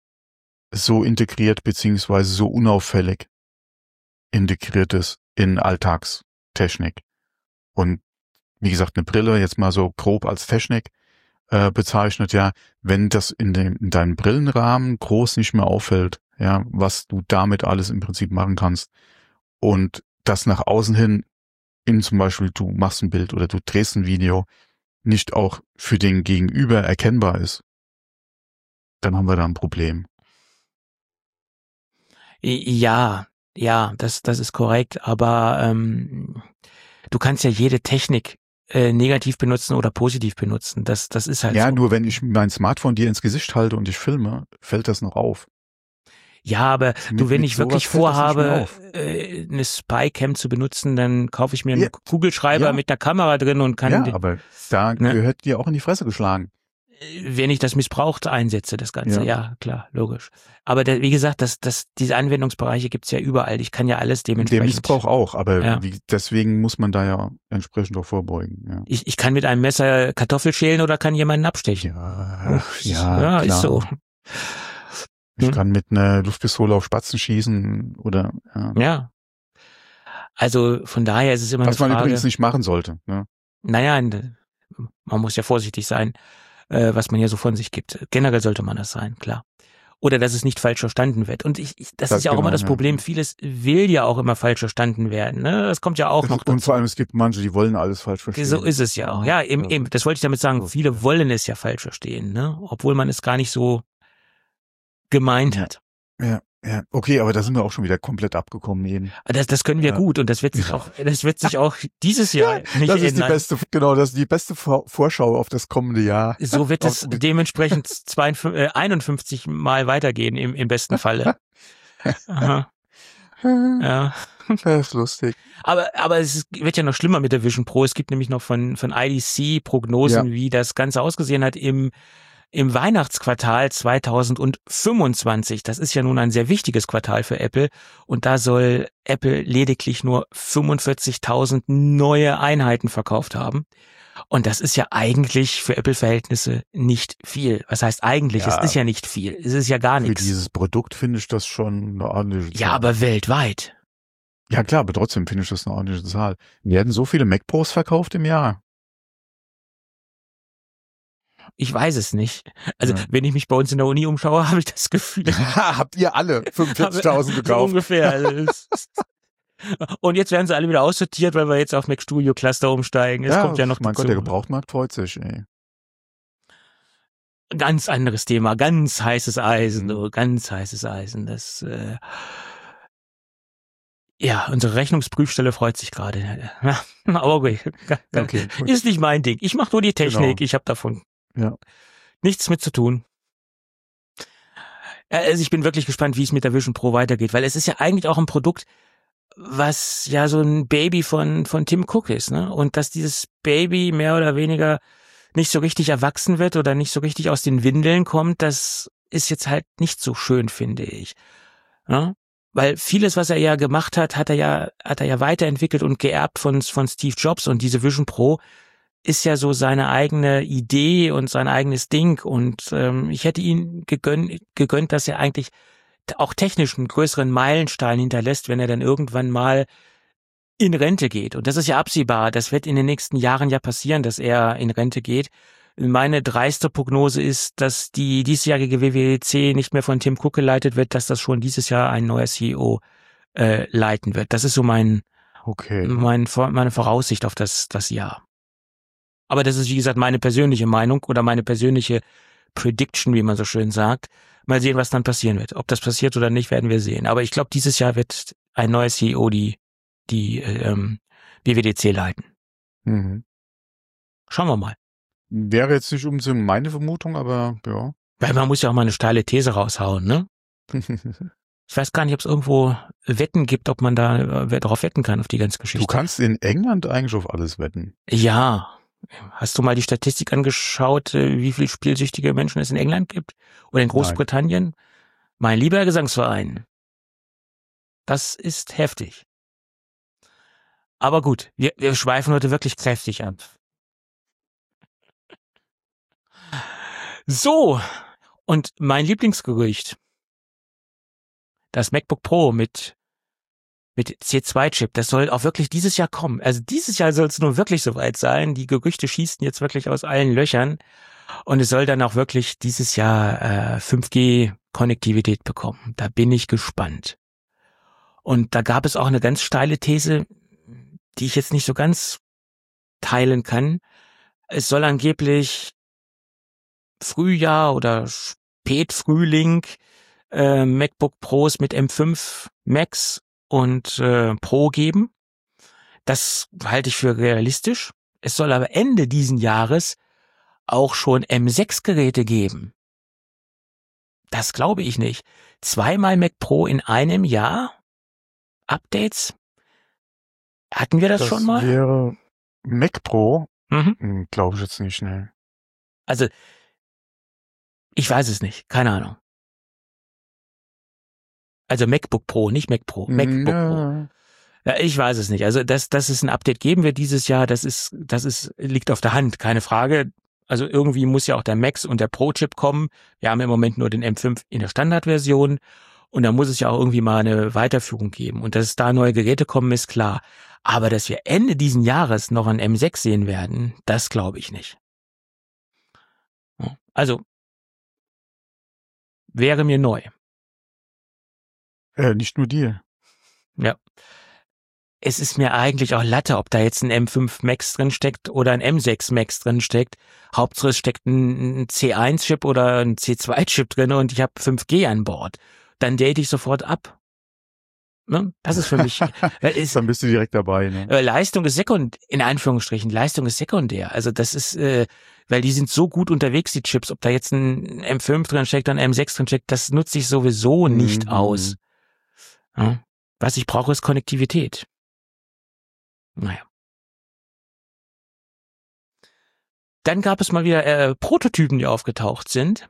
so integriert beziehungsweise so unauffällig integriert ist in Alltagstechnik. Und wie gesagt, eine Brille jetzt mal so grob als Technik, äh, bezeichnet, ja, wenn das in dem in deinem Brillenrahmen groß nicht mehr auffällt, ja, was du damit alles im Prinzip machen kannst und das nach außen hin in zum Beispiel du machst ein Bild oder du drehst ein Video nicht auch für den Gegenüber erkennbar ist, dann haben wir da ein Problem. Ja, ja, das, das ist korrekt, aber ähm, du kannst ja jede Technik äh, negativ benutzen oder positiv benutzen. Das, das ist halt Ja, so. nur wenn ich mein Smartphone dir ins Gesicht halte und ich filme, fällt das noch auf. Ja, aber Mit, du, wenn mit ich wirklich sowas fällt das nicht mehr vorhabe, auf. äh, eine Spycam zu benutzen, dann kaufe ich mir einen Ja, Kugelschreiber ja. mit einer Kamera drin und kann, Ja, den, aber da ne? gehört dir auch in die Fresse geschlagen. wenn ich das missbraucht einsetze, das Ganze. Ja. Ja, klar, logisch. Aber der, wie gesagt, das, das, diese Anwendungsbereiche gibt's ja überall. Ich kann ja alles Der dementsprechend. Missbrauch auch, aber Ja. wie, deswegen muss man da ja entsprechend auch vorbeugen. Ja, Ich, ich kann mit einem Messer Kartoffel schälen oder kann jemanden abstechen. ja, ja, ja klar. ist so. Ich Hm. kann mit einer Luftpistole auf Spatzen schießen oder ja. Ja. Also von daher ist es immer Was eine man Frage. übrigens nicht machen sollte. Ne? Naja, man muss ja vorsichtig sein, äh, was man hier so von sich gibt. Generell sollte man das sein, klar. Oder dass es nicht falsch verstanden wird. Und ich, ich das, Das ist ja auch genau, immer das ja. Problem. Vieles will ja auch immer falsch verstanden werden. Ne? Das kommt ja auch noch Und dazu. vor allem, es gibt manche, die wollen alles falsch verstehen. So ist es ja auch. Ja, eben, eben. Das wollte ich damit sagen. Viele wollen es ja falsch verstehen, ne? Obwohl man es gar nicht so gemeint hat. Ja, ja. Okay, aber da sind wir auch schon wieder komplett abgekommen eben. Das, das können wir Ja. gut und das wird sich Ja. auch, das wird sich auch dieses Jahr nicht Das ist die ändern. beste, genau, das ist die beste Vor- Vorschau auf das kommende Jahr. So wird es Auf- dementsprechend zweiundfünfzig, äh, einundfünfzig Mal weitergehen im, im besten Falle. Aha, ja. Das ist lustig. Aber, aber es ist, wird ja noch schlimmer mit der Vision Pro. Es gibt nämlich noch von, von I D C Prognosen, Ja. wie das Ganze ausgesehen hat im, im Weihnachtsquartal zweitausendfünfundzwanzig. Das ist ja nun ein sehr wichtiges Quartal für Apple. Und da soll Apple lediglich nur fünfundvierzigtausend neue Einheiten verkauft haben. Und das ist ja eigentlich für Apple-Verhältnisse nicht viel. Was heißt eigentlich? Ja. Es ist ja nicht viel. Es ist ja gar Für nichts. dieses Produkt finde ich das schon eine ordentliche Zahl. Ja, aber weltweit. Ja klar, aber trotzdem finde ich das eine ordentliche Zahl. Werden so viele Mac Pros verkauft im Jahr? Ich weiß es nicht. Also, Ja. wenn ich mich bei uns in der Uni umschaue, habe ich das Gefühl. Habt ihr alle fünfundvierzigtausend So gekauft? ungefähr. Also, es ist- Und jetzt werden sie alle wieder aussortiert, weil wir jetzt auf Mac Studio Cluster umsteigen. Es kommt ja noch meinst du, der Gebrauchtmarkt freut sich, ey. ganz anderes Thema, ganz heißes Eisen, Mhm. du, ganz heißes Eisen. Das, äh, ja, unsere Rechnungsprüfstelle freut sich gerade. Ja, aber okay. Okay, gut. Ist nicht mein Ding. Ich mache nur die Technik. Genau. Ich habe davon Ja. nichts mit zu tun. Ja, Also ich bin wirklich gespannt, wie es mit der Vision Pro weitergeht, weil es ist ja eigentlich auch ein Produkt, was ja so ein Baby von von Tim Cook ist, ne? Und dass dieses Baby mehr oder weniger nicht so richtig erwachsen wird oder nicht so richtig aus den Windeln kommt, das ist jetzt halt nicht so schön, finde ich. Ja? Weil vieles, was er ja gemacht hat, hat er ja hat er ja weiterentwickelt und geerbt von von Steve Jobs, und diese Vision Pro ist ja so seine eigene Idee und sein eigenes Ding, und ähm, ich hätte ihn gegönnt, gegönnt, dass er eigentlich auch technisch einen größeren Meilenstein hinterlässt, wenn er dann irgendwann mal in Rente geht. Und das ist ja absehbar. Das wird in den nächsten Jahren ja passieren, dass er in Rente geht. Meine dreiste Prognose ist, dass die diesjährige W W D C nicht mehr von Tim Cook geleitet wird, dass das schon dieses Jahr ein neuer C E O äh, leiten wird. Das ist so mein, Okay. mein meine Voraussicht auf das, das Jahr. Aber das ist, wie gesagt, meine persönliche Meinung oder meine persönliche Prediction, wie man so schön sagt. Mal sehen, was dann passieren wird. Ob das passiert oder nicht, werden wir sehen. Aber ich glaube, dieses Jahr wird ein neuer C E O die, die ähm, W W D C leiten. Mhm. Schauen wir mal. Wäre jetzt nicht unbedingt meine Vermutung, aber ja. Weil man muss ja auch mal eine steile These raushauen, ne? Ich weiß gar nicht, ob es irgendwo Wetten gibt, ob man da äh, darauf wetten kann, auf die ganze Geschichte. Du kannst in England eigentlich auf alles wetten. Ja. Hast du mal die Statistik angeschaut, äh, wie viel spielsüchtige Menschen es in England gibt? Oder in Großbritannien? Mein lieber Gesangsverein. Das ist heftig. Aber gut, wir, wir schweifen heute wirklich kräftig ab. So, und mein Lieblingsgerücht. Das MacBook Pro mit mit C zwei Chip, das soll auch wirklich dieses Jahr kommen. Also dieses Jahr soll es nur wirklich soweit sein. Die Gerüchte schießen jetzt wirklich aus allen Löchern. Und es soll dann auch wirklich dieses Jahr äh, fünf G Konnektivität bekommen. Da bin ich gespannt. Und da gab es auch eine ganz steile These, die ich jetzt nicht so ganz teilen kann. Es soll angeblich Frühjahr oder Spätfrühling äh, MacBook Pros mit M fünf Max und äh, Pro geben. Das halte ich für realistisch. Es soll aber Ende diesen Jahres auch schon M sechs Geräte geben. Das glaube ich nicht. Zweimal Mac Pro in einem Jahr? Updates? Hatten wir das, Das schon mal? wäre Mac Pro? Mhm. Hm, glaube ich jetzt nicht, ne. Also, ich weiß es nicht. Keine Ahnung. Also MacBook Pro, nicht Mac Pro. MacBook Pro. Ja. Ja, ich weiß es nicht. Also, dass, dass es ein Update geben wird dieses Jahr, das ist, das ist, liegt auf der Hand. Keine Frage. Also irgendwie muss ja auch der Max und der Pro-Chip kommen. Wir haben im Moment nur den M fünf in der Standardversion. Und da muss es ja auch irgendwie mal eine Weiterführung geben. Und dass es da neue Geräte kommen, ist klar. Aber dass wir Ende diesen Jahres noch ein M sechs sehen werden, das glaube ich nicht. Also, wäre mir neu. Äh, nicht nur dir. Ja. Es ist mir eigentlich auch Latte, ob da jetzt ein M fünf Max drin steckt oder ein M sechs Max drin steckt. Hauptsache es steckt ein C eins Chip oder ein C zwei Chip drin und ich habe fünf G an Bord. Dann date ich sofort ab. Ne? Das ist für mich... ist, Dann bist du direkt dabei. Ne? äh, Leistung ist sekundär, in Anführungsstrichen, Leistung ist sekundär. Also das ist, äh, weil die sind so gut unterwegs, die Chips. Ob da jetzt ein M fünf drin steckt oder ein M sechs drin steckt, das nutze ich sowieso nicht Mhm. aus. Ja? Was ich brauche, ist Konnektivität. Naja. Dann gab es mal wieder äh, Prototypen, die aufgetaucht sind.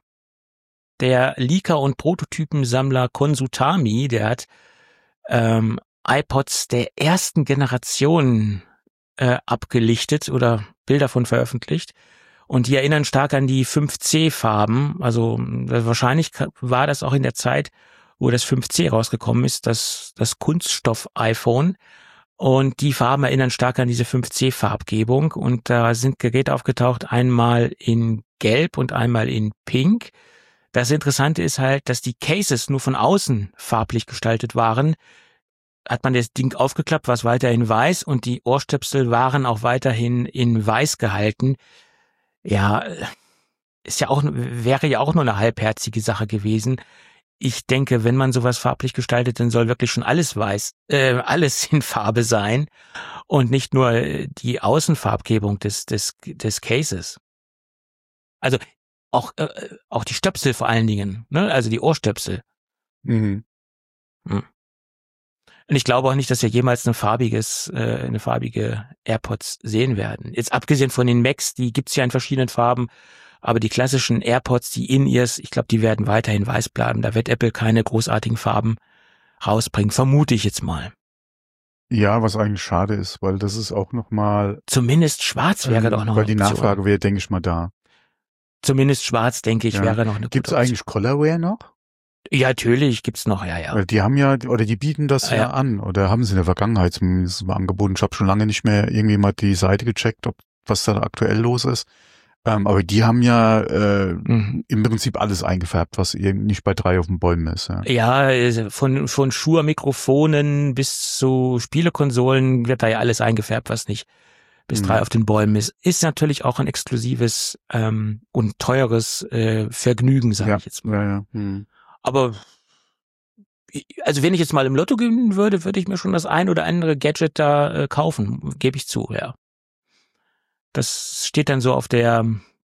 Der Leaker und Prototypensammler Konsutami, der hat ähm, iPods der ersten Generation äh, abgelichtet oder Bilder von veröffentlicht. Und die erinnern stark an die fünf C-Farben. Also äh, wahrscheinlich war das auch in der Zeit, wo das fünf C rausgekommen ist, das, das Kunststoff-iPhone. Und die Farben erinnern stark an diese fünf C-Farbgebung. Und da sind Geräte aufgetaucht, einmal in Gelb und einmal in Pink. Das Interessante ist halt, dass die Cases nur von außen farblich gestaltet waren. Hat man das Ding aufgeklappt, war es weiterhin weiß und die Ohrstöpsel waren auch weiterhin in weiß gehalten. Ja, ist ja auch, wäre ja auch nur eine halbherzige Sache gewesen. Ich denke, wenn man sowas farblich gestaltet, dann soll wirklich schon alles weiß, äh, alles in Farbe sein und nicht nur die Außenfarbgebung des des des Cases. Also auch äh, auch die Stöpsel vor allen Dingen, ne? Also die Ohrstöpsel. Mhm. Hm. Und ich glaube auch nicht, dass wir jemals ein farbiges, äh, eine farbige AirPods sehen werden. Jetzt abgesehen von den Macs, die gibt's ja in verschiedenen Farben. Aber die klassischen AirPods, die In-Ears, ich glaube, die werden weiterhin weiß bleiben. Da wird Apple keine großartigen Farben rausbringen, vermute ich jetzt mal. Ja, was eigentlich schade ist, weil das ist auch nochmal... Zumindest schwarz wäre ähm, doch noch Weil eine die Option. Nachfrage wäre, denke ich mal, da. Zumindest schwarz, denke ich, Ja. wäre noch eine Gibt's gute Option. eigentlich Colorware noch? Ja, natürlich gibt's noch, ja, ja. Weil die haben ja, oder die bieten das Ah, ja, ja. an, oder haben sie in der Vergangenheit zumindest mal angeboten. Ich habe schon lange nicht mehr irgendwie mal die Seite gecheckt, ob was da aktuell los ist. Ähm, aber die haben ja äh, Mhm. im Prinzip alles eingefärbt, was irgendwie nicht bei drei auf den Bäumen ist. Ja. Ja, äh, von, von Shure-Mikrofonen bis zu Spielekonsolen wird da ja alles eingefärbt, was nicht bis Mhm. drei auf den Bäumen ist. Ist natürlich auch ein exklusives ähm, und teures äh, Vergnügen, sage Ja, ich jetzt mal. ja, ja. Hm. Aber ich- also wenn ich jetzt mal im Lotto gewinnen würde, würde ich mir schon das ein oder andere Gadget da äh, kaufen, gebe ich zu, ja. Das steht dann so auf der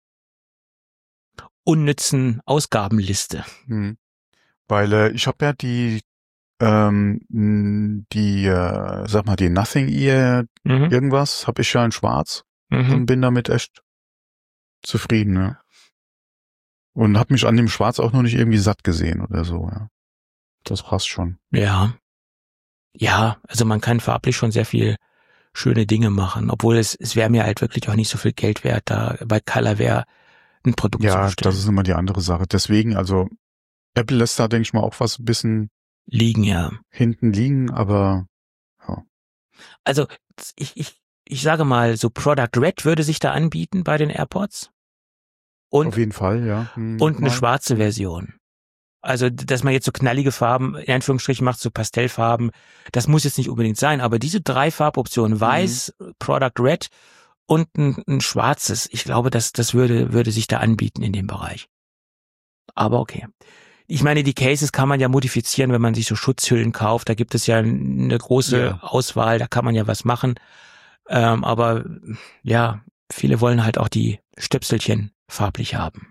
unnützen Ausgabenliste. Hm. Weil äh, ich habe ja die ähm, mh, die äh, sag mal die Nothing Ear Mhm. irgendwas habe ich ja in Schwarz und Mhm. bin damit echt zufrieden, ja. Und habe mich an dem Schwarz auch noch nicht irgendwie satt gesehen oder so, ja. Das passt schon. Ja. Ja, also man kann farblich schon sehr viel schöne Dinge machen, obwohl es, es wäre mir halt wirklich auch nicht so viel Geld wert, da bei Colorware ein Produkt zu Ja, bestellen. das ist immer die andere Sache. Deswegen, also Apple lässt da, denke ich mal, auch was ein bisschen Liegen, ja. hinten liegen, aber Also ich, ich, ich sage mal, so Product Red würde sich da anbieten bei den AirPods. Und, auf jeden Fall, ja. Hm, und eine mal. schwarze Version. Also, dass man jetzt so knallige Farben, in Anführungsstrichen macht, so Pastellfarben, das muss jetzt nicht unbedingt sein, aber diese drei Farboptionen, weiß, mhm. Product Red und ein, ein schwarzes, ich glaube, das, das würde, würde sich da anbieten in dem Bereich. Aber okay. Ich meine, die Cases kann man ja modifizieren, wenn man sich so Schutzhüllen kauft, da gibt es ja eine große ja. Auswahl, da kann man ja was machen, ähm, aber ja, viele wollen halt auch die Stöpselchen farblich haben.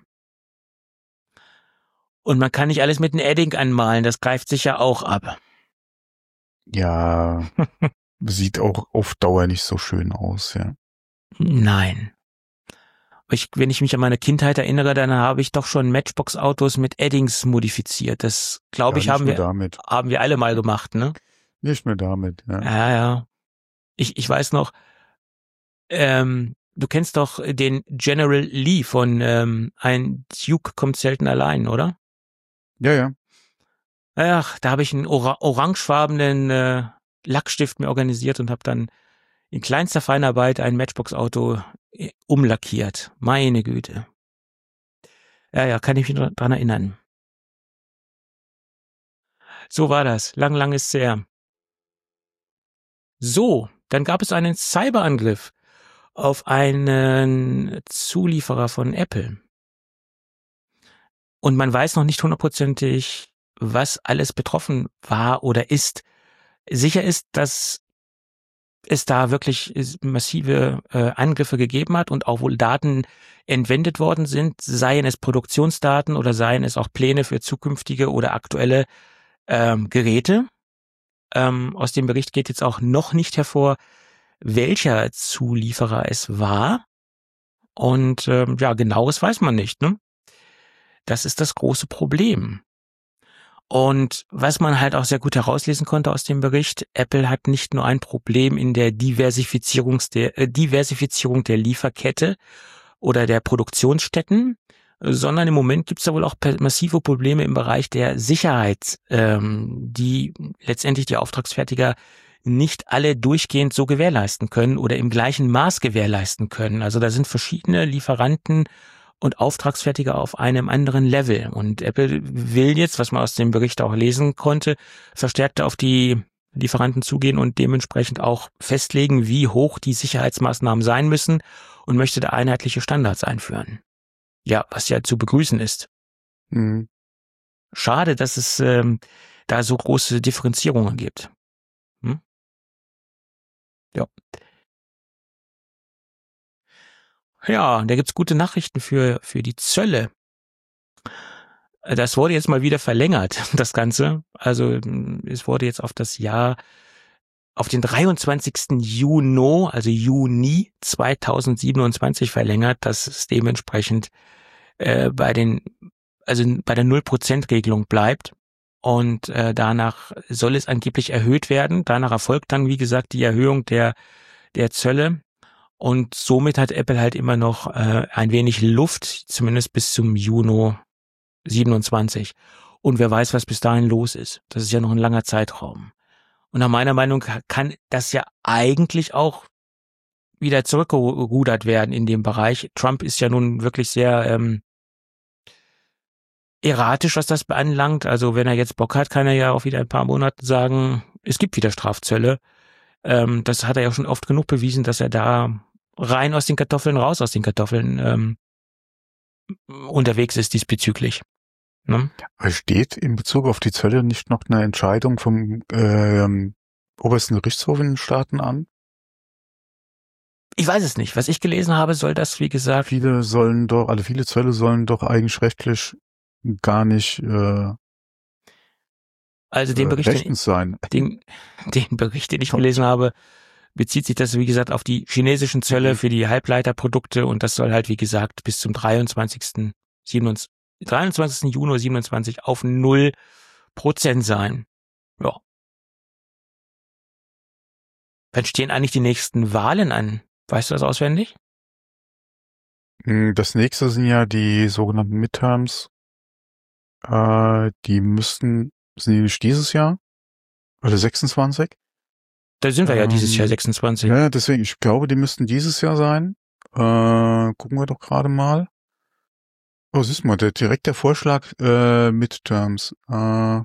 Und man kann nicht alles mit einem Edding anmalen, das greift sich ja auch ab. Ja, sieht auch auf Dauer nicht so schön aus, ja. Nein. Ich, wenn ich mich an meine Kindheit erinnere, dann habe ich doch schon Matchbox-Autos mit Eddings modifiziert. Das, glaube ja, ich, haben wir, damit. haben wir alle mal gemacht, ne? Nicht mehr damit, ja. Ja, ja. Ich, ich weiß noch, ähm, du kennst doch den General Lee von ähm, Ein Duke kommt selten allein, oder? Ja, ja. Ach, da habe ich einen ora- orangefarbenen äh, Lackstift mir organisiert und habe dann in kleinster Feinarbeit ein Matchbox-Auto umlackiert. Meine Güte. Ja, ja, kann ich mich noch dran erinnern. So war das. Lang, lang ist her. So, dann gab es einen Cyberangriff auf einen Zulieferer von Apple. Und man weiß noch nicht hundertprozentig, was alles betroffen war oder ist. Sicher ist, dass es da wirklich massive äh, Angriffe gegeben hat und auch wohl Daten entwendet worden sind, seien es Produktionsdaten oder seien es auch Pläne für zukünftige oder aktuelle ähm, Geräte. Ähm, aus dem Bericht geht jetzt auch noch nicht hervor, welcher Zulieferer es war. Und ähm, ja, genaues weiß man nicht, ne? Das ist das große Problem. Und was man halt auch sehr gut herauslesen konnte aus dem Bericht, Apple hat nicht nur ein Problem in der Diversifizierung der, äh, Diversifizierung der Lieferkette oder der Produktionsstätten, sondern im Moment gibt es da wohl auch massive Probleme im Bereich der Sicherheit, ähm, die letztendlich die Auftragsfertiger nicht alle durchgehend so gewährleisten können oder im gleichen Maß gewährleisten können. Also da sind verschiedene Lieferanten und Auftragsfertiger auf einem anderen Level. Und Apple will jetzt, was man aus dem Bericht auch lesen konnte, verstärkt auf die Lieferanten zugehen und dementsprechend auch festlegen, wie hoch die Sicherheitsmaßnahmen sein müssen und möchte da einheitliche Standards einführen. Ja, was ja zu begrüßen ist. Mhm. Schade, dass es ähm, da so große Differenzierungen gibt. Hm? Ja. Ja, da gibt's gute Nachrichten für für die Zölle. Das wurde jetzt mal wieder verlängert, das Ganze. Also es wurde jetzt auf das Jahr, auf den dreiundzwanzigsten Juni, also Juni zweitausendsiebenundzwanzig verlängert, dass es dementsprechend äh, bei den, also bei der null Prozent Regelung bleibt. Und äh, danach soll es angeblich erhöht werden. Danach erfolgt dann, wie gesagt, die Erhöhung der der Zölle. Und somit hat Apple halt immer noch äh, ein wenig Luft, zumindest bis zum Juni siebenundzwanzig. Und wer weiß, was bis dahin los ist. Das ist ja noch ein langer Zeitraum. Und nach meiner Meinung kann das ja eigentlich auch wieder zurückgerudert werden in dem Bereich. Trump ist ja nun wirklich sehr ähm, erratisch, was das beanlangt. Also wenn er jetzt Bock hat, kann er ja auch wieder ein paar Monate sagen, es gibt wieder Strafzölle. Ähm, das hat er ja schon oft genug bewiesen, dass er da rein aus den Kartoffeln, raus aus den Kartoffeln ähm, unterwegs ist diesbezüglich. Ne? Steht in Bezug auf die Zölle nicht noch eine Entscheidung vom ähm, obersten Gerichtshof in den Staaten an? Ich weiß es nicht. Was ich gelesen habe, soll das, wie gesagt... Viele sollen doch, also viele Zölle sollen doch eigentlich rechtlich gar nicht äh, also den Bericht, rechtens sein. Den, den Bericht, den ich gelesen habe, bezieht sich das, wie gesagt, auf die chinesischen Zölle für die Halbleiterprodukte und das soll halt, wie gesagt, bis zum dreiundzwanzigsten Juni siebenundzwanzig auf null Prozent sein. Ja. Wann stehen eigentlich die nächsten Wahlen an? Weißt du das auswendig? Das nächste sind ja die sogenannten Midterms. Äh, die müssten, sind die nicht dieses Jahr? Oder sechsundzwanzig? Da sind wir ähm, ja dieses Jahr sechsundzwanzig. Ja, deswegen, ich glaube, die müssten dieses Jahr sein. Äh, gucken wir doch gerade mal. Oh, siehst mal, der direkt der Vorschlag äh, Midterms. Äh,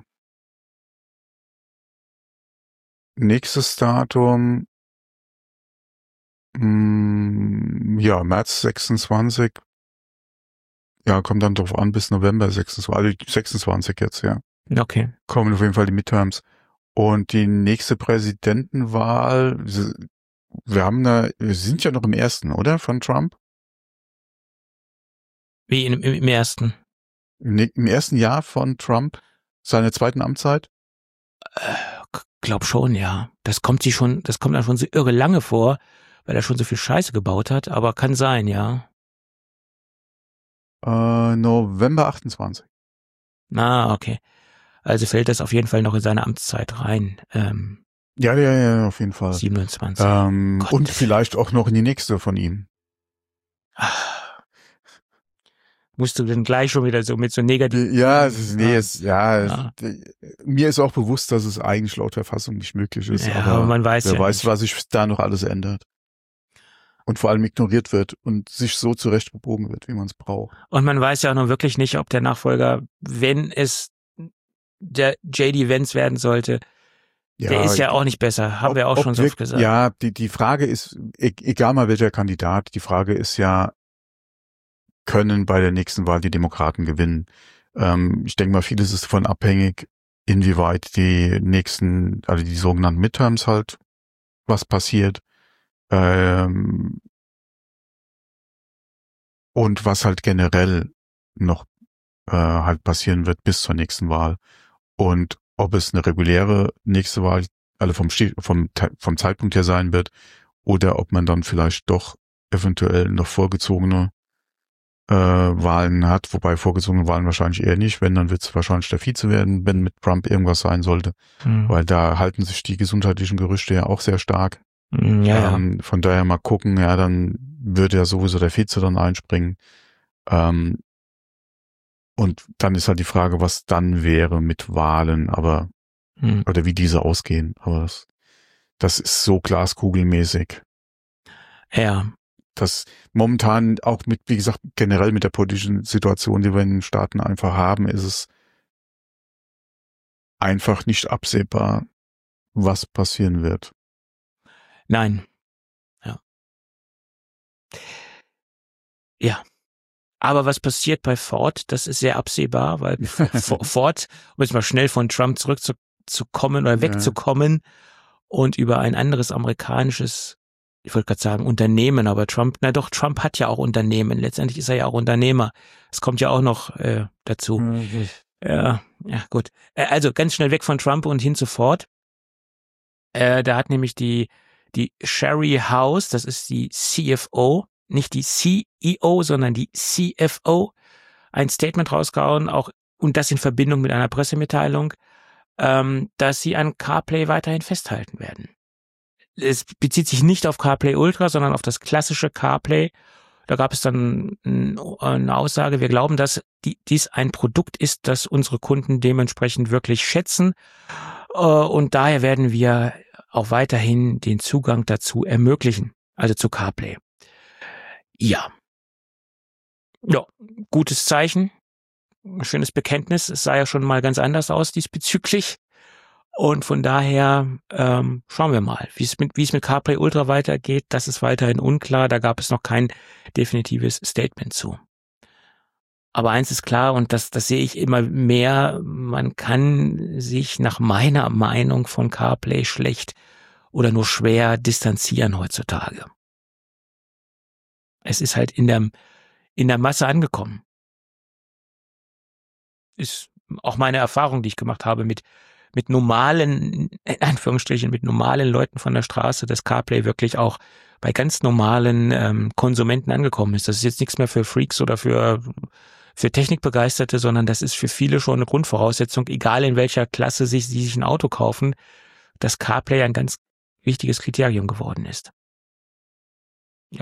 nächstes Datum, mh, ja, März sechsundzwanzig. Ja, kommt dann drauf an, bis November sechsundzwanzig, also sechsundzwanzig jetzt, ja. Okay. Kommen auf jeden Fall die Midterms. Und die nächste Präsidentenwahl, wir haben da, wir sind ja noch im ersten, oder? Von Trump? Wie im, im ersten? Im, Im ersten Jahr von Trump, seiner zweiten Amtszeit? Äh, glaub schon, ja. Das kommt sich schon, das kommt dann schon so irre lange vor, weil er schon so viel Scheiße gebaut hat, aber kann sein, ja. Äh, November achtundzwanzig. Na, okay. Also fällt das auf jeden Fall noch in seine Amtszeit rein. Ähm, ja, ja, ja, auf jeden Fall. siebenundzwanzig. Ähm, und vielleicht auch noch in die nächste von ihm. Ach, musst du denn gleich schon wieder so mit so negativ... Ja, es ist, nee, es, ja, ja. Es, mir ist auch bewusst, dass es eigentlich laut Verfassung nicht möglich ist. Ja, aber, aber man weiß wer ja weiß, nicht. was sich da noch alles ändert. Und vor allem ignoriert wird und sich so zurechtgebogen wird, wie man es braucht. Und man weiß ja auch noch wirklich nicht, ob der Nachfolger, wenn es der J D Vance werden sollte, ja, der ist ja auch nicht besser, haben ob, wir auch schon so oft gesagt. Ja, die, die Frage ist, e- egal mal welcher Kandidat, die Frage ist ja, können bei der nächsten Wahl die Demokraten gewinnen? Ähm, ich denke mal, vieles ist davon abhängig, inwieweit die nächsten, also die sogenannten Midterms halt, was passiert. Ähm, und was halt generell noch äh, halt passieren wird bis zur nächsten Wahl. Und ob es eine reguläre nächste Wahl, also vom, vom, vom Zeitpunkt her sein wird, oder ob man dann vielleicht doch eventuell noch vorgezogene äh, Wahlen hat, wobei vorgezogene Wahlen wahrscheinlich eher nicht, wenn, dann wird es wahrscheinlich der Vize werden, wenn mit Trump irgendwas sein sollte, mhm. weil da halten sich die gesundheitlichen Gerüchte ja auch sehr stark. Ja, ähm, von daher mal gucken, ja, dann würde ja sowieso der Vize dann einspringen. Ähm, und dann ist halt die Frage, was dann wäre mit Wahlen, aber hm. oder wie diese ausgehen. Aber das, das ist so glaskugelmäßig. Ja. Das momentan auch mit, wie gesagt, generell mit der politischen Situation, die wir in den Staaten einfach haben, ist es einfach nicht absehbar, was passieren wird. Nein. Ja. Ja. Aber was passiert bei Ford, das ist sehr absehbar, weil Ford, um jetzt mal schnell von Trump zurückzukommen oder wegzukommen ja. und über ein anderes amerikanisches, ich wollte gerade sagen Unternehmen, aber Trump, na doch, Trump hat ja auch Unternehmen, letztendlich ist er ja auch Unternehmer. Es kommt ja auch noch äh, dazu. Mhm. Ja, ja, gut. Also ganz schnell weg von Trump und hin zu Ford. Äh, da hat nämlich die, die Sherry House, das ist die C F O, nicht die C E O, sondern die C F O, ein Statement rausgehauen, auch und das in Verbindung mit einer Pressemitteilung, ähm, dass sie an CarPlay weiterhin festhalten werden. Es bezieht sich nicht auf CarPlay Ultra, sondern auf das klassische CarPlay. Da gab es dann eine Aussage, wir glauben, dass die, dies ein Produkt ist, das unsere Kunden dementsprechend wirklich schätzen. Und daher werden wir auch weiterhin den Zugang dazu ermöglichen, also zu CarPlay. Ja. Ja, gutes Zeichen. Ein schönes Bekenntnis. Es sah ja schon mal ganz anders aus diesbezüglich. Und von daher ähm, schauen wir mal, wie es mit wie es mit CarPlay Ultra weitergeht. Das ist weiterhin unklar. Da gab es noch kein definitives Statement zu. Aber eins ist klar, und das das sehe ich immer mehr, man kann sich nach meiner Meinung von CarPlay schlecht oder nur schwer distanzieren heutzutage. Es ist halt in der in der Masse angekommen. Ist auch meine Erfahrung, die ich gemacht habe mit mit normalen, in Anführungsstrichen, mit normalen Leuten von der Straße, dass CarPlay wirklich auch bei ganz normalen ähm, Konsumenten angekommen ist. Das ist jetzt nichts mehr für Freaks oder für für Technikbegeisterte, sondern das ist für viele schon eine Grundvoraussetzung, egal in welcher Klasse sich sie sich ein Auto kaufen, dass CarPlay ein ganz wichtiges Kriterium geworden ist. Ja.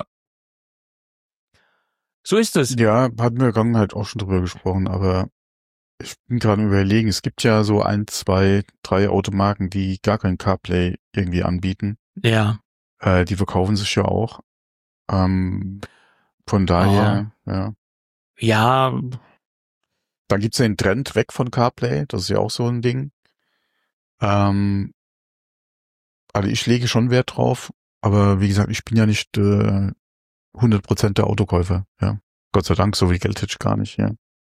So ist es. Ja, hatten wir gerade halt auch schon drüber gesprochen, aber ich bin gerade überlegen, es gibt ja so ein, zwei, drei Automarken, die gar kein CarPlay irgendwie anbieten. Ja. Äh, die verkaufen sich ja auch. Ähm, von daher, oh. ja. Ja. Dann gibt's ja den Trend weg von CarPlay, das ist ja auch so ein Ding. Ähm, also ich lege schon Wert drauf, aber wie gesagt, ich bin ja nicht äh, hundert Prozent der Autokäufer, ja. Gott sei Dank, so viel Geld hätte ich gar nicht, ja.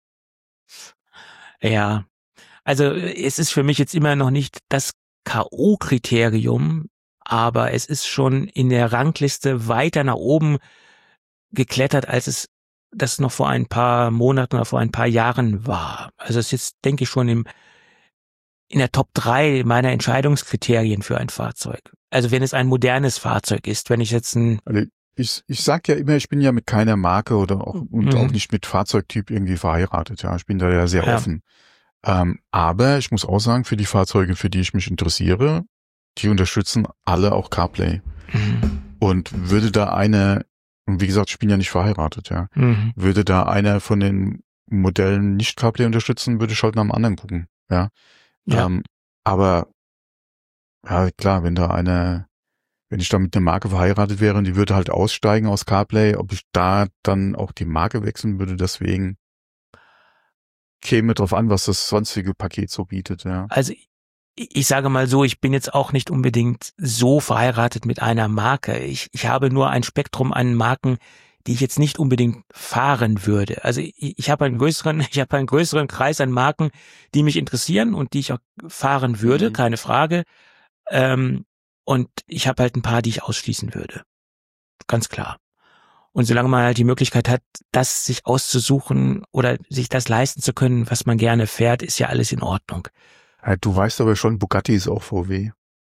Ja, also es ist für mich jetzt immer noch nicht das K O-Kriterium, aber es ist schon in der Rangliste weiter nach oben geklettert, als es das noch vor ein paar Monaten oder vor ein paar Jahren war. Also es ist jetzt, denke ich, schon im in der Top drei meiner Entscheidungskriterien für ein Fahrzeug. Also wenn es ein modernes Fahrzeug ist, wenn ich jetzt ein... Also ich, ich sag ja immer, ich bin ja mit keiner Marke oder auch, und Mhm. auch nicht mit Fahrzeugtyp irgendwie verheiratet, ja. Ich bin da ja sehr Ja. offen. Ähm, aber ich muss auch sagen, für die Fahrzeuge, für die ich mich interessiere, die unterstützen alle auch CarPlay. Mhm. Und würde da eine, und wie gesagt, ich bin ja nicht verheiratet, ja. Mhm. Würde da einer von den Modellen nicht CarPlay unterstützen, würde ich halt nach dem anderen gucken, ja. Ja. Ähm, aber, ja, klar, wenn da eine, wenn ich da mit einer Marke verheiratet wäre und die würde halt aussteigen aus CarPlay, ob ich da dann auch die Marke wechseln würde, deswegen käme drauf an, was das sonstige Paket so bietet, ja. Also ich, ich sage mal so, ich bin jetzt auch nicht unbedingt so verheiratet mit einer Marke. Ich, ich habe nur ein Spektrum an Marken, die ich jetzt nicht unbedingt fahren würde. Also ich, ich habe einen größeren, ich habe einen größeren Kreis an Marken, die mich interessieren und die ich auch fahren würde, Mhm. keine Frage. Ähm, und ich habe halt ein paar, die ich ausschließen würde. Ganz klar. Und solange man halt die Möglichkeit hat, das sich auszusuchen oder sich das leisten zu können, was man gerne fährt, ist ja alles in Ordnung. Ja, du weißt aber schon, Bugatti ist auch V W.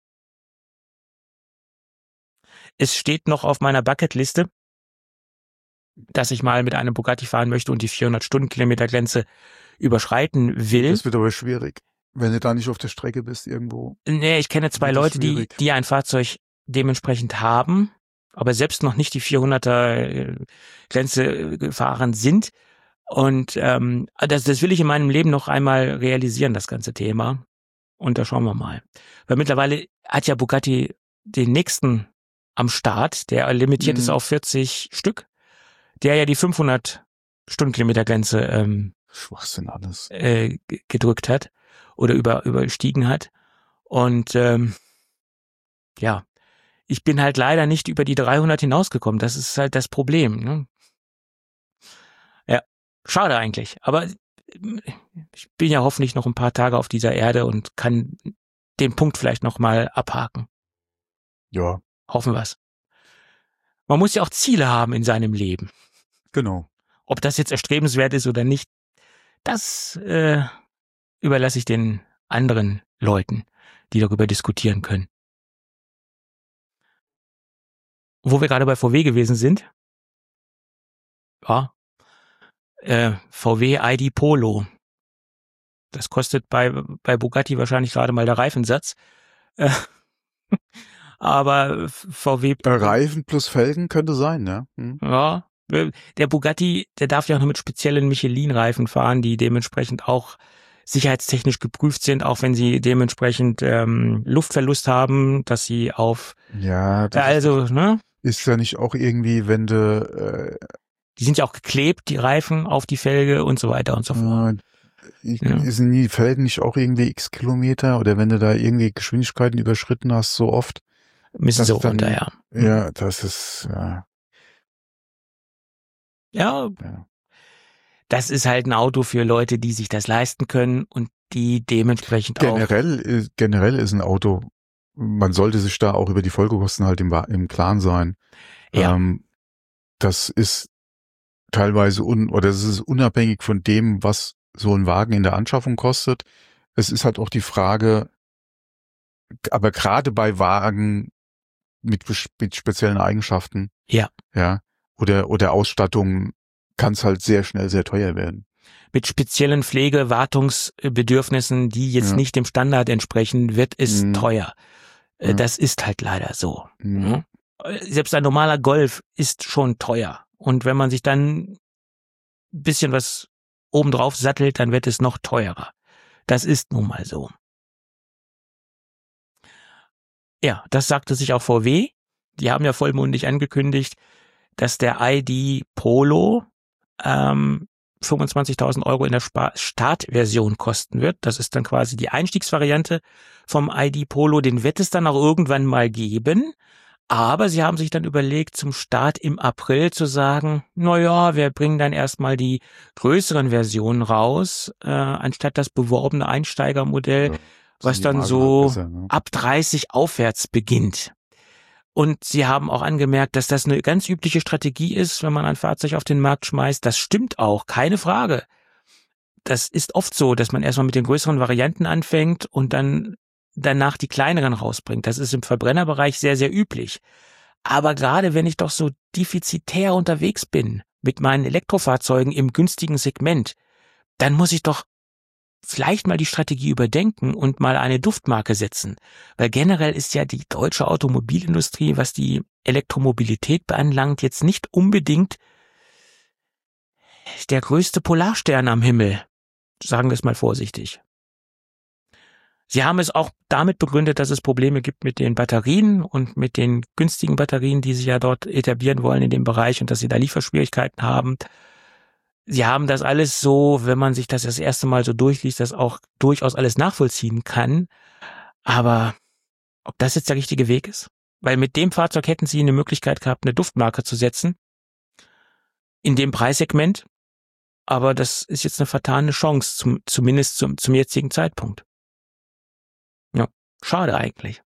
Es steht noch auf meiner Bucketliste, dass ich mal mit einem Bugatti fahren möchte und die vierhundert Stundenkilometer Grenze überschreiten will. Das wird aber schwierig, wenn du da nicht auf der Strecke bist irgendwo. Nee, ich kenne zwei Wird das Leute, die, schwierig. die ein Fahrzeug dementsprechend haben, aber selbst noch nicht die vierhunderter Grenze gefahren sind. Und ähm, das, das will ich in meinem Leben noch einmal realisieren, das ganze Thema. Und da schauen wir mal. Weil mittlerweile hat ja Bugatti den nächsten am Start, der limitiert Mhm. ist auf vierzig Stück, der ja die fünfhundert Stundenkilometer Grenze ähm, Schwachsinn alles. äh, g- gedrückt hat oder über überstiegen hat. Und ähm, ja, ich bin halt leider nicht über die dreihundert hinausgekommen. Das ist halt das Problem. Ne? Ja, schade eigentlich. Aber äh, ich bin ja hoffentlich noch ein paar Tage auf dieser Erde und kann den Punkt vielleicht noch mal abhaken. Ja, Hoffen wir's. Man muss ja auch Ziele haben in seinem Leben. genau. Ob das jetzt erstrebenswert ist oder nicht, das äh, überlasse ich den anderen Leuten, die darüber diskutieren können. Wo wir gerade bei V W gewesen sind, ja, äh, V W I D Polo. Das kostet bei, bei Bugatti wahrscheinlich gerade mal der Reifensatz. Äh, aber V W... Äh, Reifen plus Felgen könnte sein, ne? Hm. Ja, der Bugatti, der darf ja auch nur mit speziellen Michelin-Reifen fahren, die dementsprechend auch sicherheitstechnisch geprüft sind, auch wenn sie dementsprechend ähm, Luftverlust haben, dass sie auf... Ja, das Also, ist, ne? ist ja nicht auch irgendwie, wenn du äh, Die sind ja auch geklebt, die Reifen auf die Felge und so weiter und so fort. äh, Ja. sind die Felgen nicht auch irgendwie x Kilometer oder wenn du da irgendwie Geschwindigkeiten überschritten hast, so oft? Müssen das sie dann- runter, ja. Ja, das ist ja, Ja, ja. das ist halt ein Auto für Leute, die sich das leisten können und die dementsprechend auch... Generell, ist- generell ist ein Auto, man sollte sich da auch über die Folgekosten halt im, Wa- im Klaren sein. Ja. Ähm, das ist teilweise un, oder es ist unabhängig von dem, was so ein Wagen in der Anschaffung kostet. Es ist halt auch die Frage, aber gerade bei Wagen mit, bes- mit speziellen Eigenschaften, Ja. ja, oder, oder Ausstattung, kann es halt sehr schnell sehr teuer werden. Mit speziellen Pflege-, Wartungsbedürfnissen, die jetzt Ja. nicht dem Standard entsprechen, wird es Mhm. teuer. Äh, Ja. Das ist halt leider so. Mhm. Mhm. Äh, Selbst ein normaler Golf ist schon teuer. Und wenn man sich dann ein bisschen was obendrauf sattelt, dann wird es noch teurer. Das ist nun mal so. Ja, das sagte sich auch V W. Die haben ja vollmundig angekündigt, dass der I D Polo ähm, fünfundzwanzigtausend Euro in der Spa- Startversion kosten wird. Das ist dann quasi die Einstiegsvariante vom I D Polo. Den wird es dann auch irgendwann mal geben. Aber sie haben sich dann überlegt, zum Start im April zu sagen, na ja, wir bringen dann erstmal die größeren Versionen raus, äh, anstatt das beworbene Einsteigermodell, ja, was dann so besser, ne? ab dreißig aufwärts beginnt. Und sie haben auch angemerkt, dass das eine ganz übliche Strategie ist, wenn man ein Fahrzeug auf den Markt schmeißt. Das stimmt auch, keine Frage. Das ist oft so, dass man erstmal mit den größeren Varianten anfängt und dann danach die kleineren rausbringt. Das ist im Verbrennerbereich sehr, sehr üblich. Aber gerade wenn ich doch so defizitär unterwegs bin mit meinen Elektrofahrzeugen im günstigen Segment, dann muss ich doch vielleicht mal die Strategie überdenken und mal eine Duftmarke setzen. Weil generell ist ja die deutsche Automobilindustrie, was die Elektromobilität beanlangt, jetzt nicht unbedingt der größte Polarstern am Himmel. Sagen wir es mal vorsichtig. Sie haben es auch damit begründet, dass es Probleme gibt mit den Batterien und mit den günstigen Batterien, die sich ja dort etablieren wollen in dem Bereich und dass sie da Lieferschwierigkeiten haben. Sie haben das alles so, wenn man sich das das erste Mal so durchliest, das auch durchaus alles nachvollziehen kann. Aber ob das jetzt der richtige Weg ist? Weil mit dem Fahrzeug hätten Sie eine Möglichkeit gehabt, eine Duftmarke zu setzen in dem Preissegment. Aber das ist jetzt eine vertane Chance, zum, zumindest zum, zum jetzigen Zeitpunkt. Ja, schade eigentlich.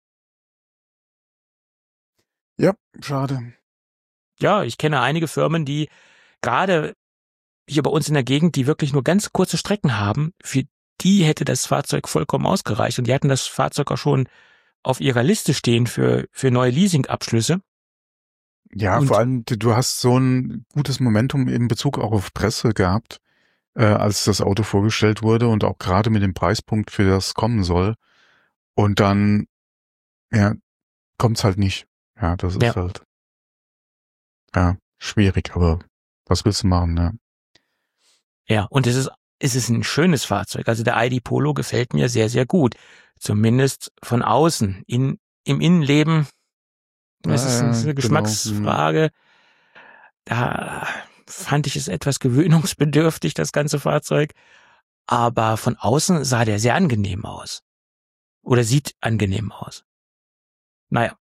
Ja, schade. Ja, ich kenne einige Firmen, die gerade hier bei uns in der Gegend, die wirklich nur ganz kurze Strecken haben, für die hätte das Fahrzeug vollkommen ausgereicht und die hatten das Fahrzeug auch schon auf ihrer Liste stehen für, für neue Leasingabschlüsse. Ja, und vor allem, du hast so ein gutes Momentum in Bezug auch auf Presse gehabt, äh, als das Auto vorgestellt wurde und auch gerade mit dem Preispunkt, für das kommen soll. Und dann, ja, kommt's halt nicht. Ja, das ist ja halt, ja, schwierig, aber was willst du machen, ne? Ja, und es ist, es ist ein schönes Fahrzeug. Also der I D Polo gefällt mir sehr, sehr gut. Zumindest von außen. In, im Innenleben, das ist eine, eine Geschmacksfrage. Da fand ich es etwas gewöhnungsbedürftig, das ganze Fahrzeug. Aber von außen sah der sehr angenehm aus. Oder sieht angenehm aus. Naja.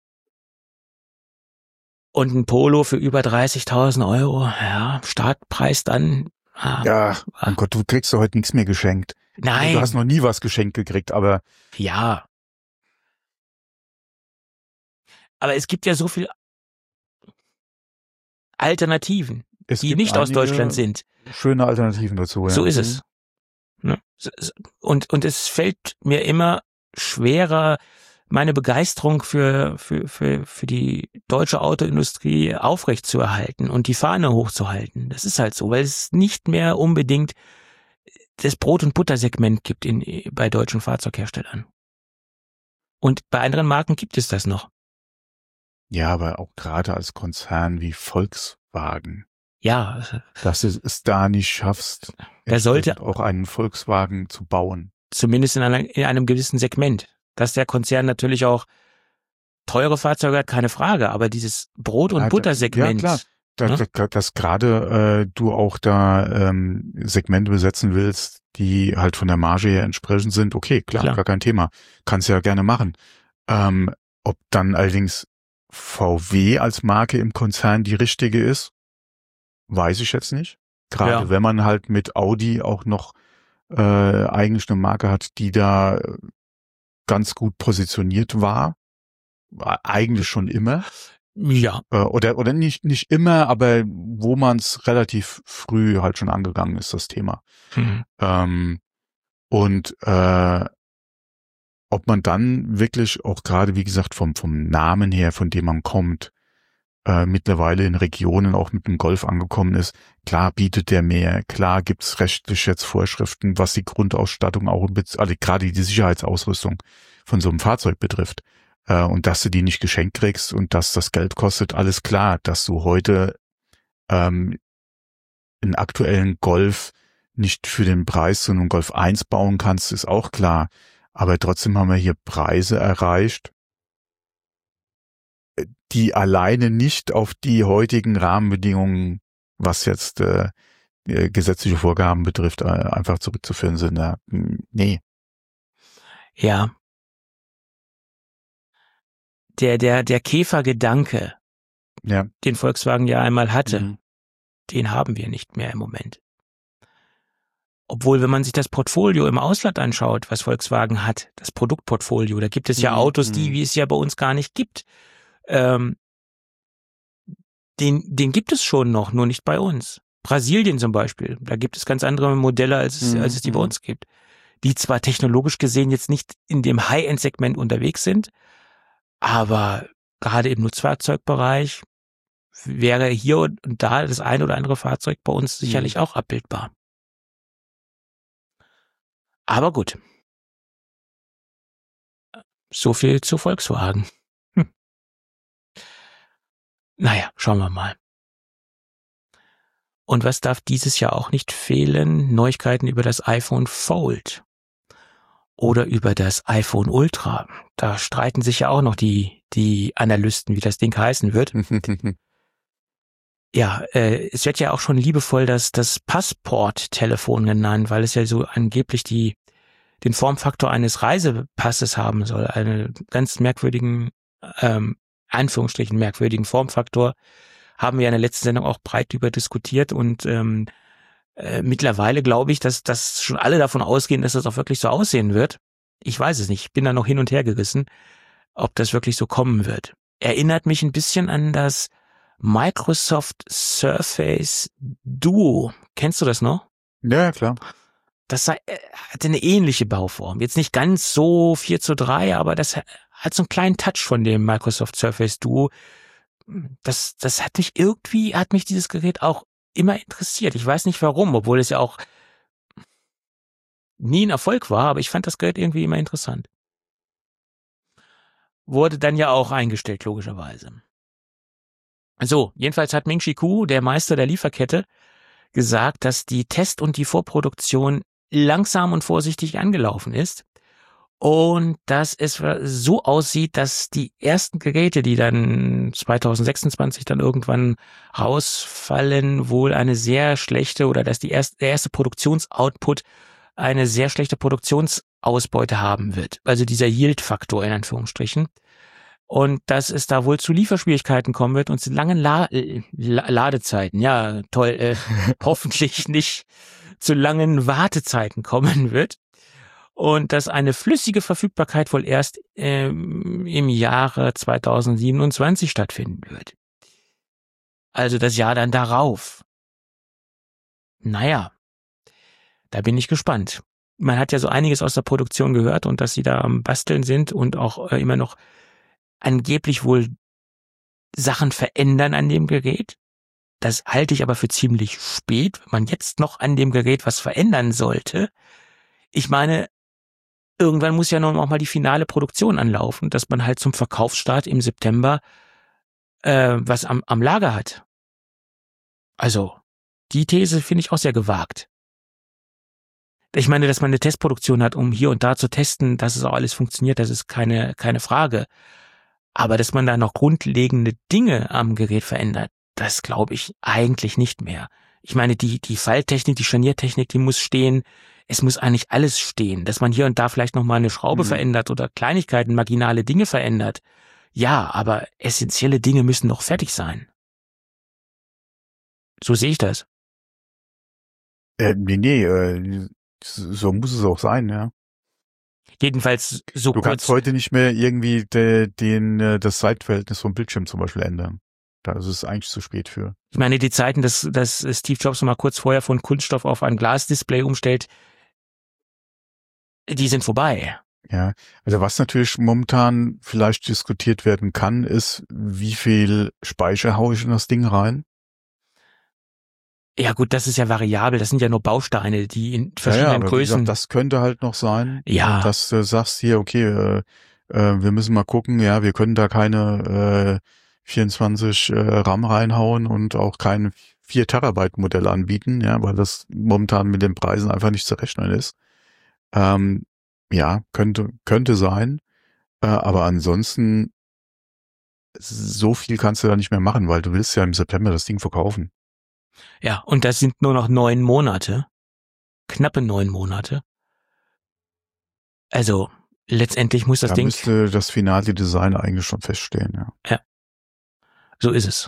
Und ein Polo für über dreißigtausend Euro, ja, Startpreis dann. Ah, ja, ah. Mein Gott, du kriegst doch heute nichts mehr geschenkt. Nein. Du hast noch nie was geschenkt gekriegt, aber. Ja. Aber es gibt ja so viel Alternativen, es die nicht aus Deutschland sind. Schöne Alternativen dazu, ja. So ist es. Und, und es fällt mir immer schwerer, meine Begeisterung für, für, für, für die deutsche Autoindustrie aufrechtzuerhalten und die Fahne hochzuhalten. Das ist halt so, weil es nicht mehr unbedingt das Brot- und Butter-Segment gibt in, bei deutschen Fahrzeugherstellern. Und bei anderen Marken gibt es das noch. Ja, aber auch gerade als Konzern wie Volkswagen. Ja. Dass du es da nicht schaffst, er sollte auch einen Volkswagen zu bauen. Zumindest in, einer, in einem gewissen Segment. Dass der Konzern natürlich auch teure Fahrzeuge hat, keine Frage, aber dieses Brot- und ja, Butter-Segment. Ja, klar. Da, ne? Dass, dass gerade äh, du auch da ähm, Segmente besetzen willst, die halt von der Marge her entsprechend sind, okay, klar, klar. Gar kein Thema. Kannst ja gerne machen. Ähm, ob dann allerdings V W als Marke im Konzern die richtige ist, weiß ich jetzt nicht. Gerade ja. Wenn man halt mit Audi auch noch äh, eigentlich eine Marke hat, die da ganz gut positioniert war. Eigentlich schon immer. Ja. Äh, oder oder nicht nicht immer, aber wo man es relativ früh halt schon angegangen ist, das Thema. Mhm. Ähm, und äh, ob man dann wirklich auch gerade, wie gesagt, vom vom Namen her, von dem man kommt, äh, mittlerweile in Regionen auch mit dem Golf angekommen ist, klar bietet der mehr, klar gibt's rechtlich jetzt Vorschriften, was die Grundausstattung auch, also gerade die Sicherheitsausrüstung von so einem Fahrzeug betrifft. Äh, und dass du die nicht geschenkt kriegst und dass das Geld kostet, alles klar. Dass du heute ähm, einen aktuellen Golf nicht für den Preis zu einem Golf eins bauen kannst, ist auch klar. Aber trotzdem haben wir hier Preise erreicht, die alleine nicht auf die heutigen Rahmenbedingungen, was jetzt äh, äh, gesetzliche Vorgaben betrifft, äh, einfach zurückzuführen sind. Ja. Nee. Ja. Der, der, der Käfergedanke, Ja. den Volkswagen ja einmal hatte, Mhm. den haben wir nicht mehr im Moment. Obwohl, wenn man sich das Portfolio im Ausland anschaut, was Volkswagen hat, das Produktportfolio, da gibt es ja Mhm. Autos, die, Mhm. wie es ja bei uns gar nicht gibt. Ähm, den, den gibt es schon noch, nur nicht bei uns. Brasilien zum Beispiel, da gibt es ganz andere Modelle, als es, Mhm. als es die bei Mhm. uns gibt. Die zwar technologisch gesehen jetzt nicht in dem High-End-Segment unterwegs sind, aber gerade im Nutzfahrzeugbereich wäre hier und da das ein oder andere Fahrzeug bei uns sicherlich Mhm. auch abbildbar. Aber gut. So viel zu Volkswagen. Hm. Naja, schauen wir mal. Und was darf dieses Jahr auch nicht fehlen? Neuigkeiten über das iPhone Fold oder über das iPhone Ultra. Da streiten sich ja auch noch die, die Analysten, wie das Ding heißen wird. Ja, äh, es wird ja auch schon liebevoll das, das Passport-Telefon genannt, weil es ja so angeblich die, den Formfaktor eines Reisepasses haben soll. Einen ganz merkwürdigen, ähm, Anführungsstrichen merkwürdigen Formfaktor. Haben wir in der letzten Sendung auch breit über diskutiert und ähm, äh, mittlerweile glaube ich, dass, dass schon alle davon ausgehen, dass das auch wirklich so aussehen wird. Ich weiß es nicht, ich bin da noch hin und her gerissen, ob das wirklich so kommen wird. Erinnert mich ein bisschen an das Microsoft Surface Duo. Kennst du das noch? Ja, klar. Das sei, äh, hatte eine ähnliche Bauform. Jetzt nicht ganz so vier zu drei, aber das hat so einen kleinen Touch von dem Microsoft Surface Duo. Das, das hat mich irgendwie, hat mich dieses Gerät auch immer interessiert. Ich weiß nicht warum, obwohl es ja auch nie ein Erfolg war, aber ich fand das Gerät irgendwie immer interessant. Wurde dann ja auch eingestellt, logischerweise. So, jedenfalls hat Ming-Chi Kuo, der Meister der Lieferkette, gesagt, dass die Test- und die Vorproduktion langsam und vorsichtig angelaufen ist und dass es so aussieht, dass die ersten Geräte, die dann zwanzig sechsundzwanzig dann irgendwann rausfallen, wohl eine sehr schlechte oder dass die erste, der erste Produktionsoutput eine sehr schlechte Produktionsausbeute haben wird. Also dieser Yield-Faktor in Anführungsstrichen. Und dass es da wohl zu Lieferschwierigkeiten kommen wird und zu langen La- La- Ladezeiten. Ja, toll. Äh, hoffentlich nicht zu langen Wartezeiten kommen wird. Und dass eine flüssige Verfügbarkeit wohl erst ähm, im Jahre zwanzig siebenundzwanzig stattfinden wird. Also das Jahr dann darauf. Naja, da bin ich gespannt. Man hat ja so einiges aus der Produktion gehört und dass sie da am Basteln sind und auch äh, immer noch angeblich wohl Sachen verändern an dem Gerät. Das halte ich aber für ziemlich spät, wenn man jetzt noch an dem Gerät was verändern sollte. Ich meine, irgendwann muss ja noch mal die finale Produktion anlaufen, dass man halt zum Verkaufsstart im September äh, was am, am Lager hat. Also, die These finde ich auch sehr gewagt. Ich meine, dass man eine Testproduktion hat, um hier und da zu testen, dass es auch alles funktioniert, das ist keine, keine Frage. Aber dass man da noch grundlegende Dinge am Gerät verändert, das glaube ich eigentlich nicht mehr. Ich meine, die, die Falttechnik, die Scharniertechnik, die muss stehen. Es muss eigentlich alles stehen. Dass man hier und da vielleicht nochmal eine Schraube Mhm. verändert oder Kleinigkeiten, marginale Dinge verändert. Ja, aber essentielle Dinge müssen doch fertig sein. So sehe ich das. Äh, nee, nee, äh, so muss es auch sein, ja. Jedenfalls so Du kannst kurz. heute nicht mehr irgendwie de, den, äh, das Seitenverhältnis vom Bildschirm zum Beispiel ändern. Da ist es eigentlich zu spät für. Ich meine, die Zeiten, dass, dass Steve Jobs noch mal kurz vorher von Kunststoff auf ein Glasdisplay umstellt, die sind vorbei. Ja, also was natürlich momentan vielleicht diskutiert werden kann, ist, wie viel Speicher haue ich in das Ding rein? Ja gut, das ist ja variabel, das sind ja nur Bausteine, die in Ja, ja, verschiedenen aber wie Größen. gesagt, das könnte halt noch sein, Ja. dass du sagst hier, okay, äh, äh, wir müssen mal gucken, ja, wir können da keine äh, vierundzwanzig äh, RAM reinhauen und auch kein vier Terabyte Modell anbieten, ja, weil das momentan mit den Preisen einfach nicht zu rechnen ist. Ähm, ja, könnte könnte sein, äh, aber ansonsten so viel kannst du da nicht mehr machen, weil du willst ja im September das Ding verkaufen. Ja, und das sind nur noch neun Monate. Knappe neun Monate. Also, letztendlich muss das Da Ding... müsste das finale Design eigentlich schon feststehen, ja. Ja, so ist es.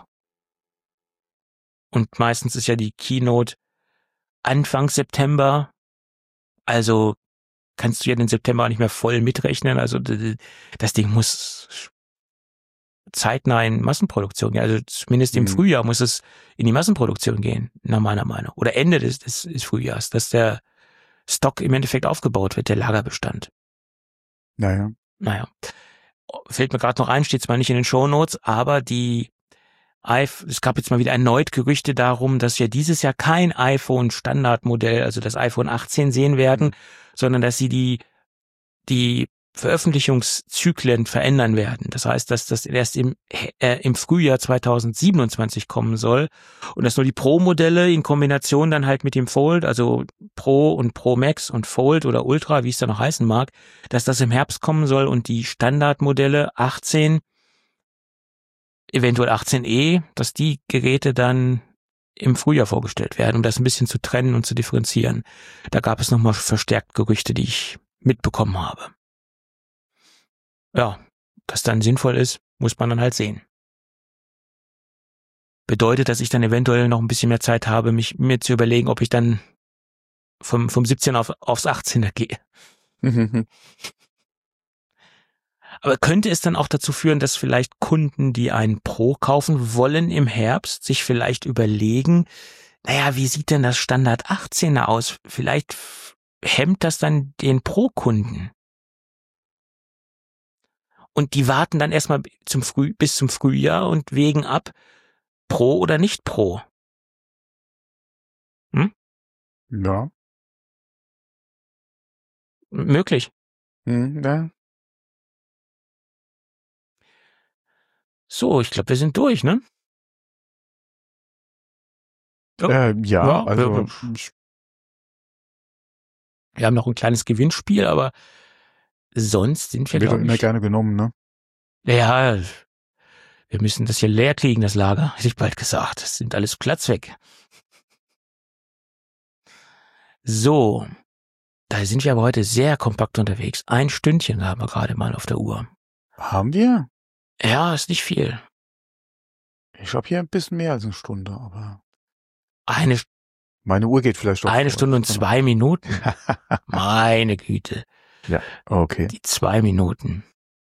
Und meistens ist ja die Keynote Anfang September. Also kannst du ja den September auch nicht mehr voll mitrechnen. Also das Ding muss zeitnah in Massenproduktion gehen. Also zumindest im Mhm. Frühjahr muss es in die Massenproduktion gehen, nach meiner Meinung. Oder Ende des, des, des Frühjahrs, dass der Stock im Endeffekt aufgebaut wird, der Lagerbestand. Naja. Naja, fällt mir gerade noch ein, steht zwar nicht in den Shownotes, aber die iPhone, es gab jetzt mal wieder erneut Gerüchte darum, dass wir dieses Jahr kein iPhone-Standardmodell, also das iPhone achtzehn sehen werden, sondern dass sie die die Veröffentlichungszyklen verändern werden. Das heißt, dass das erst im äh, im Frühjahr zweitausendsiebenundzwanzig kommen soll und dass nur die Pro-Modelle in Kombination dann halt mit dem Fold, also Pro und Pro Max und Fold oder Ultra, wie es da noch heißen mag, dass das im Herbst kommen soll und die Standardmodelle achtzehn, eventuell achtzehn e, dass die Geräte dann im Frühjahr vorgestellt werden, um das ein bisschen zu trennen und zu differenzieren. Da gab es nochmal verstärkt Gerüchte, die ich mitbekommen habe. Ja, dass dann sinnvoll ist, muss man dann halt sehen. Bedeutet, dass ich dann eventuell noch ein bisschen mehr Zeit habe, mich mir zu überlegen, ob ich dann vom, vom siebzehn auf, aufs achtzehner gehe. Aber könnte es dann auch dazu führen, dass vielleicht Kunden, die einen Pro kaufen wollen im Herbst, sich vielleicht überlegen, naja, wie sieht denn das Standard achtzehner aus? Vielleicht hemmt das dann den Pro-Kunden. Und die warten dann erstmal zum Früh, bis zum Frühjahr und wägen ab, Pro oder nicht Pro. Hm? Ja. Möglich. Hm, ja. So, ich glaube, wir sind durch, ne? Oh. Äh, ja, Ja, also wir, wir haben noch ein kleines Gewinnspiel, aber sonst sind wir, wird glaube immer ich... gerne genommen, ne? Ja, wir müssen das hier leer kriegen, das Lager, hätte ich bald gesagt. Das sind alles Platz weg. So, da sind wir aber heute sehr kompakt unterwegs. Ein Stündchen haben wir gerade mal auf der Uhr. Haben wir? Ja, ist nicht viel. Ich habe hier ein bisschen mehr als eine Stunde, aber Eine, meine Uhr geht vielleicht doch. eine vor. Stunde und zwei Minuten. Meine Güte. Ja, okay. Die zwei Minuten.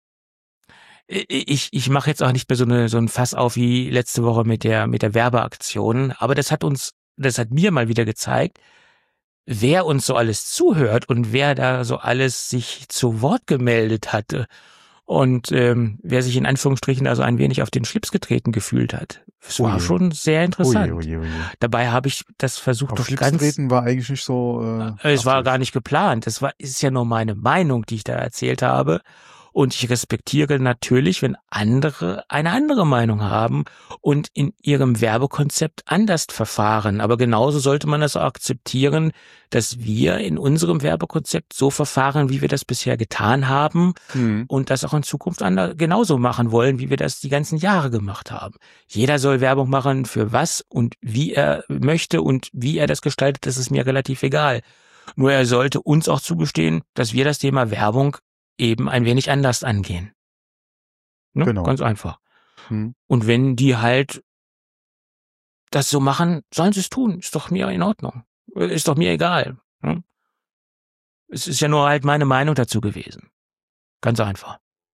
Ich, ich mache jetzt auch nicht mehr so, eine, so ein Fass auf wie letzte Woche mit der, mit der Werbeaktion, aber das hat uns, das hat mir mal wieder gezeigt, wer uns so alles zuhört und wer da so alles sich zu Wort gemeldet hatte und ähm, wer sich in Anführungsstrichen also ein wenig auf den Schlips getreten gefühlt hat. Es war Oje. schon sehr interessant. Oje, oje, oje. Dabei habe ich das versucht Auf doch Schlips ganz... treten war eigentlich nicht so... Äh, Es war abwegig. gar nicht geplant. Es war, ist ja nur meine Meinung, die ich da erzählt habe. Und ich respektiere natürlich, wenn andere eine andere Meinung haben und in ihrem Werbekonzept anders verfahren. Aber genauso sollte man das auch akzeptieren, dass wir in unserem Werbekonzept so verfahren, wie wir das bisher getan haben Hm. und das auch in Zukunft ander- genauso machen wollen, wie wir das die ganzen Jahre gemacht haben. Jeder soll Werbung machen für was und wie er möchte und wie er das gestaltet, das ist mir relativ egal. Nur er sollte uns auch zugestehen, dass wir das Thema Werbung eben ein wenig anders angehen. Ne? Genau. Ganz einfach. Hm. Und wenn die halt das so machen, sollen sie es tun. Ist doch mir in Ordnung. Ist doch mir egal. Ne? Es ist ja nur halt meine Meinung dazu gewesen. Ganz einfach.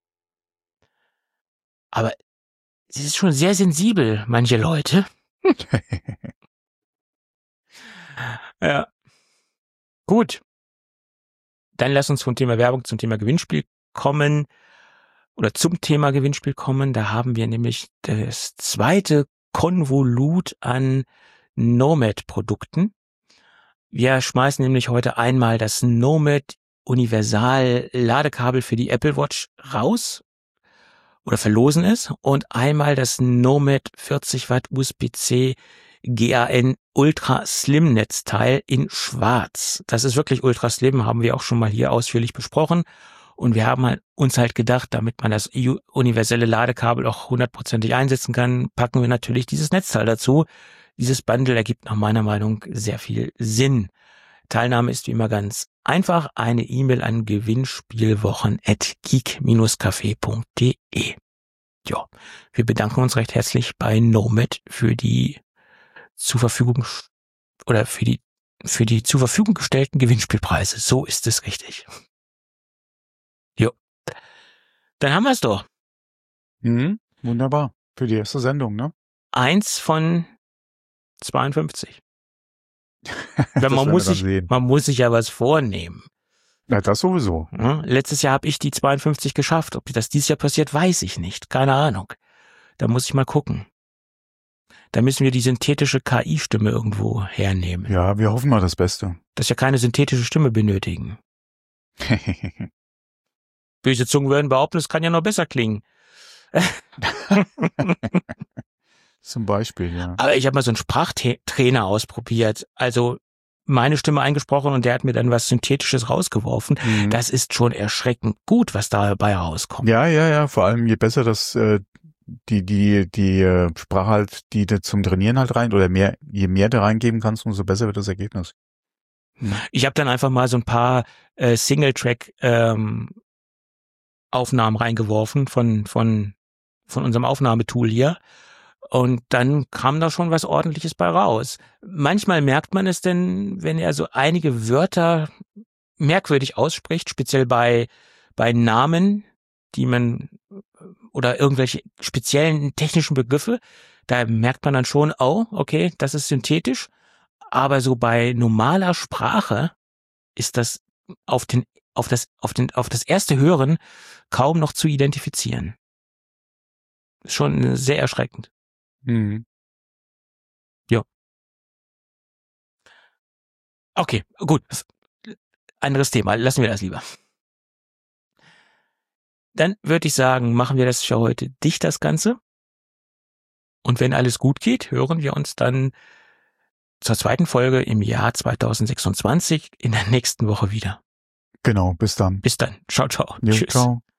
Aber es ist schon sehr sensibel, manche Leute. Ja. Gut. Dann lass uns vom Thema Werbung zum Thema Gewinnspiel kommen oder zum Thema Gewinnspiel kommen. Da haben wir nämlich das zweite Konvolut an Nomad-Produkten. Wir schmeißen nämlich heute einmal das Nomad Universal Ladekabel für die Apple Watch raus oder verlosen es und einmal das Nomad vierzig Watt U S B-C G A N Ultra Slim Netzteil in Schwarz. Das ist wirklich Ultra Slim, haben wir auch schon mal hier ausführlich besprochen. Und wir haben halt uns halt gedacht, damit man das universelle Ladekabel auch hundertprozentig einsetzen kann, packen wir natürlich dieses Netzteil dazu. Dieses Bundle ergibt nach meiner Meinung sehr viel Sinn. Teilnahme ist wie immer ganz einfach. Eine E-Mail an gewinnspielwochen at geek dash café punkt de. Ja, wir bedanken uns recht herzlich bei Nomad für die zur Verfügung oder für die für die zur Verfügung gestellten Gewinnspielpreise. So ist es richtig. Jo. Dann haben wir es doch. Mhm, wunderbar. Für die erste Sendung, ne? Eins von zweiundfünfzig. Weil man muss sich, sehen. man muss sich ja was vornehmen. Ja, das sowieso. Ja, letztes Jahr habe ich die zweiundfünfzig geschafft. Ob das dieses Jahr passiert, weiß ich nicht. Keine Ahnung. Da muss ich mal gucken. Da müssen wir die synthetische K I-Stimme irgendwo hernehmen. Ja, wir hoffen mal das Beste. Dass wir keine synthetische Stimme benötigen. Böse Zungen würden behaupten, es kann ja noch besser klingen. Zum Beispiel, ja. Aber ich habe mal so einen Sprachtrainer ausprobiert. Also meine Stimme eingesprochen und der hat mir dann was Synthetisches rausgeworfen. Mhm. Das ist schon erschreckend gut, was dabei rauskommt. Ja, ja, ja. Vor allem je besser das äh, die die die äh, Sprache halt, die du zum Trainieren halt rein oder mehr je mehr du reingeben kannst, umso besser wird das Ergebnis. Mhm. Ich habe dann einfach mal so ein paar äh, Single-Track ähm, Aufnahmen reingeworfen von von von unserem Aufnahmetool hier. Und dann kam da schon was Ordentliches bei raus. Manchmal merkt man es denn, wenn er so einige Wörter merkwürdig ausspricht, speziell bei, bei Namen, die man, oder irgendwelche speziellen technischen Begriffe, da merkt man dann schon, oh, okay, das ist synthetisch. Aber so bei normaler Sprache ist das auf den, auf das, auf den, auf das erste Hören kaum noch zu identifizieren. Schon sehr erschreckend. Mhm. Ja. Okay, gut. Anderes Thema. Lassen wir das lieber. Dann würde ich sagen, machen wir das für heute dicht, das Ganze. Und wenn alles gut geht, hören wir uns dann zur zweiten Folge im Jahr zweitausendsechsundzwanzig in der nächsten Woche wieder. Genau, bis dann. Bis dann. Ciao, ciao. Jo, Tschüss. ciao.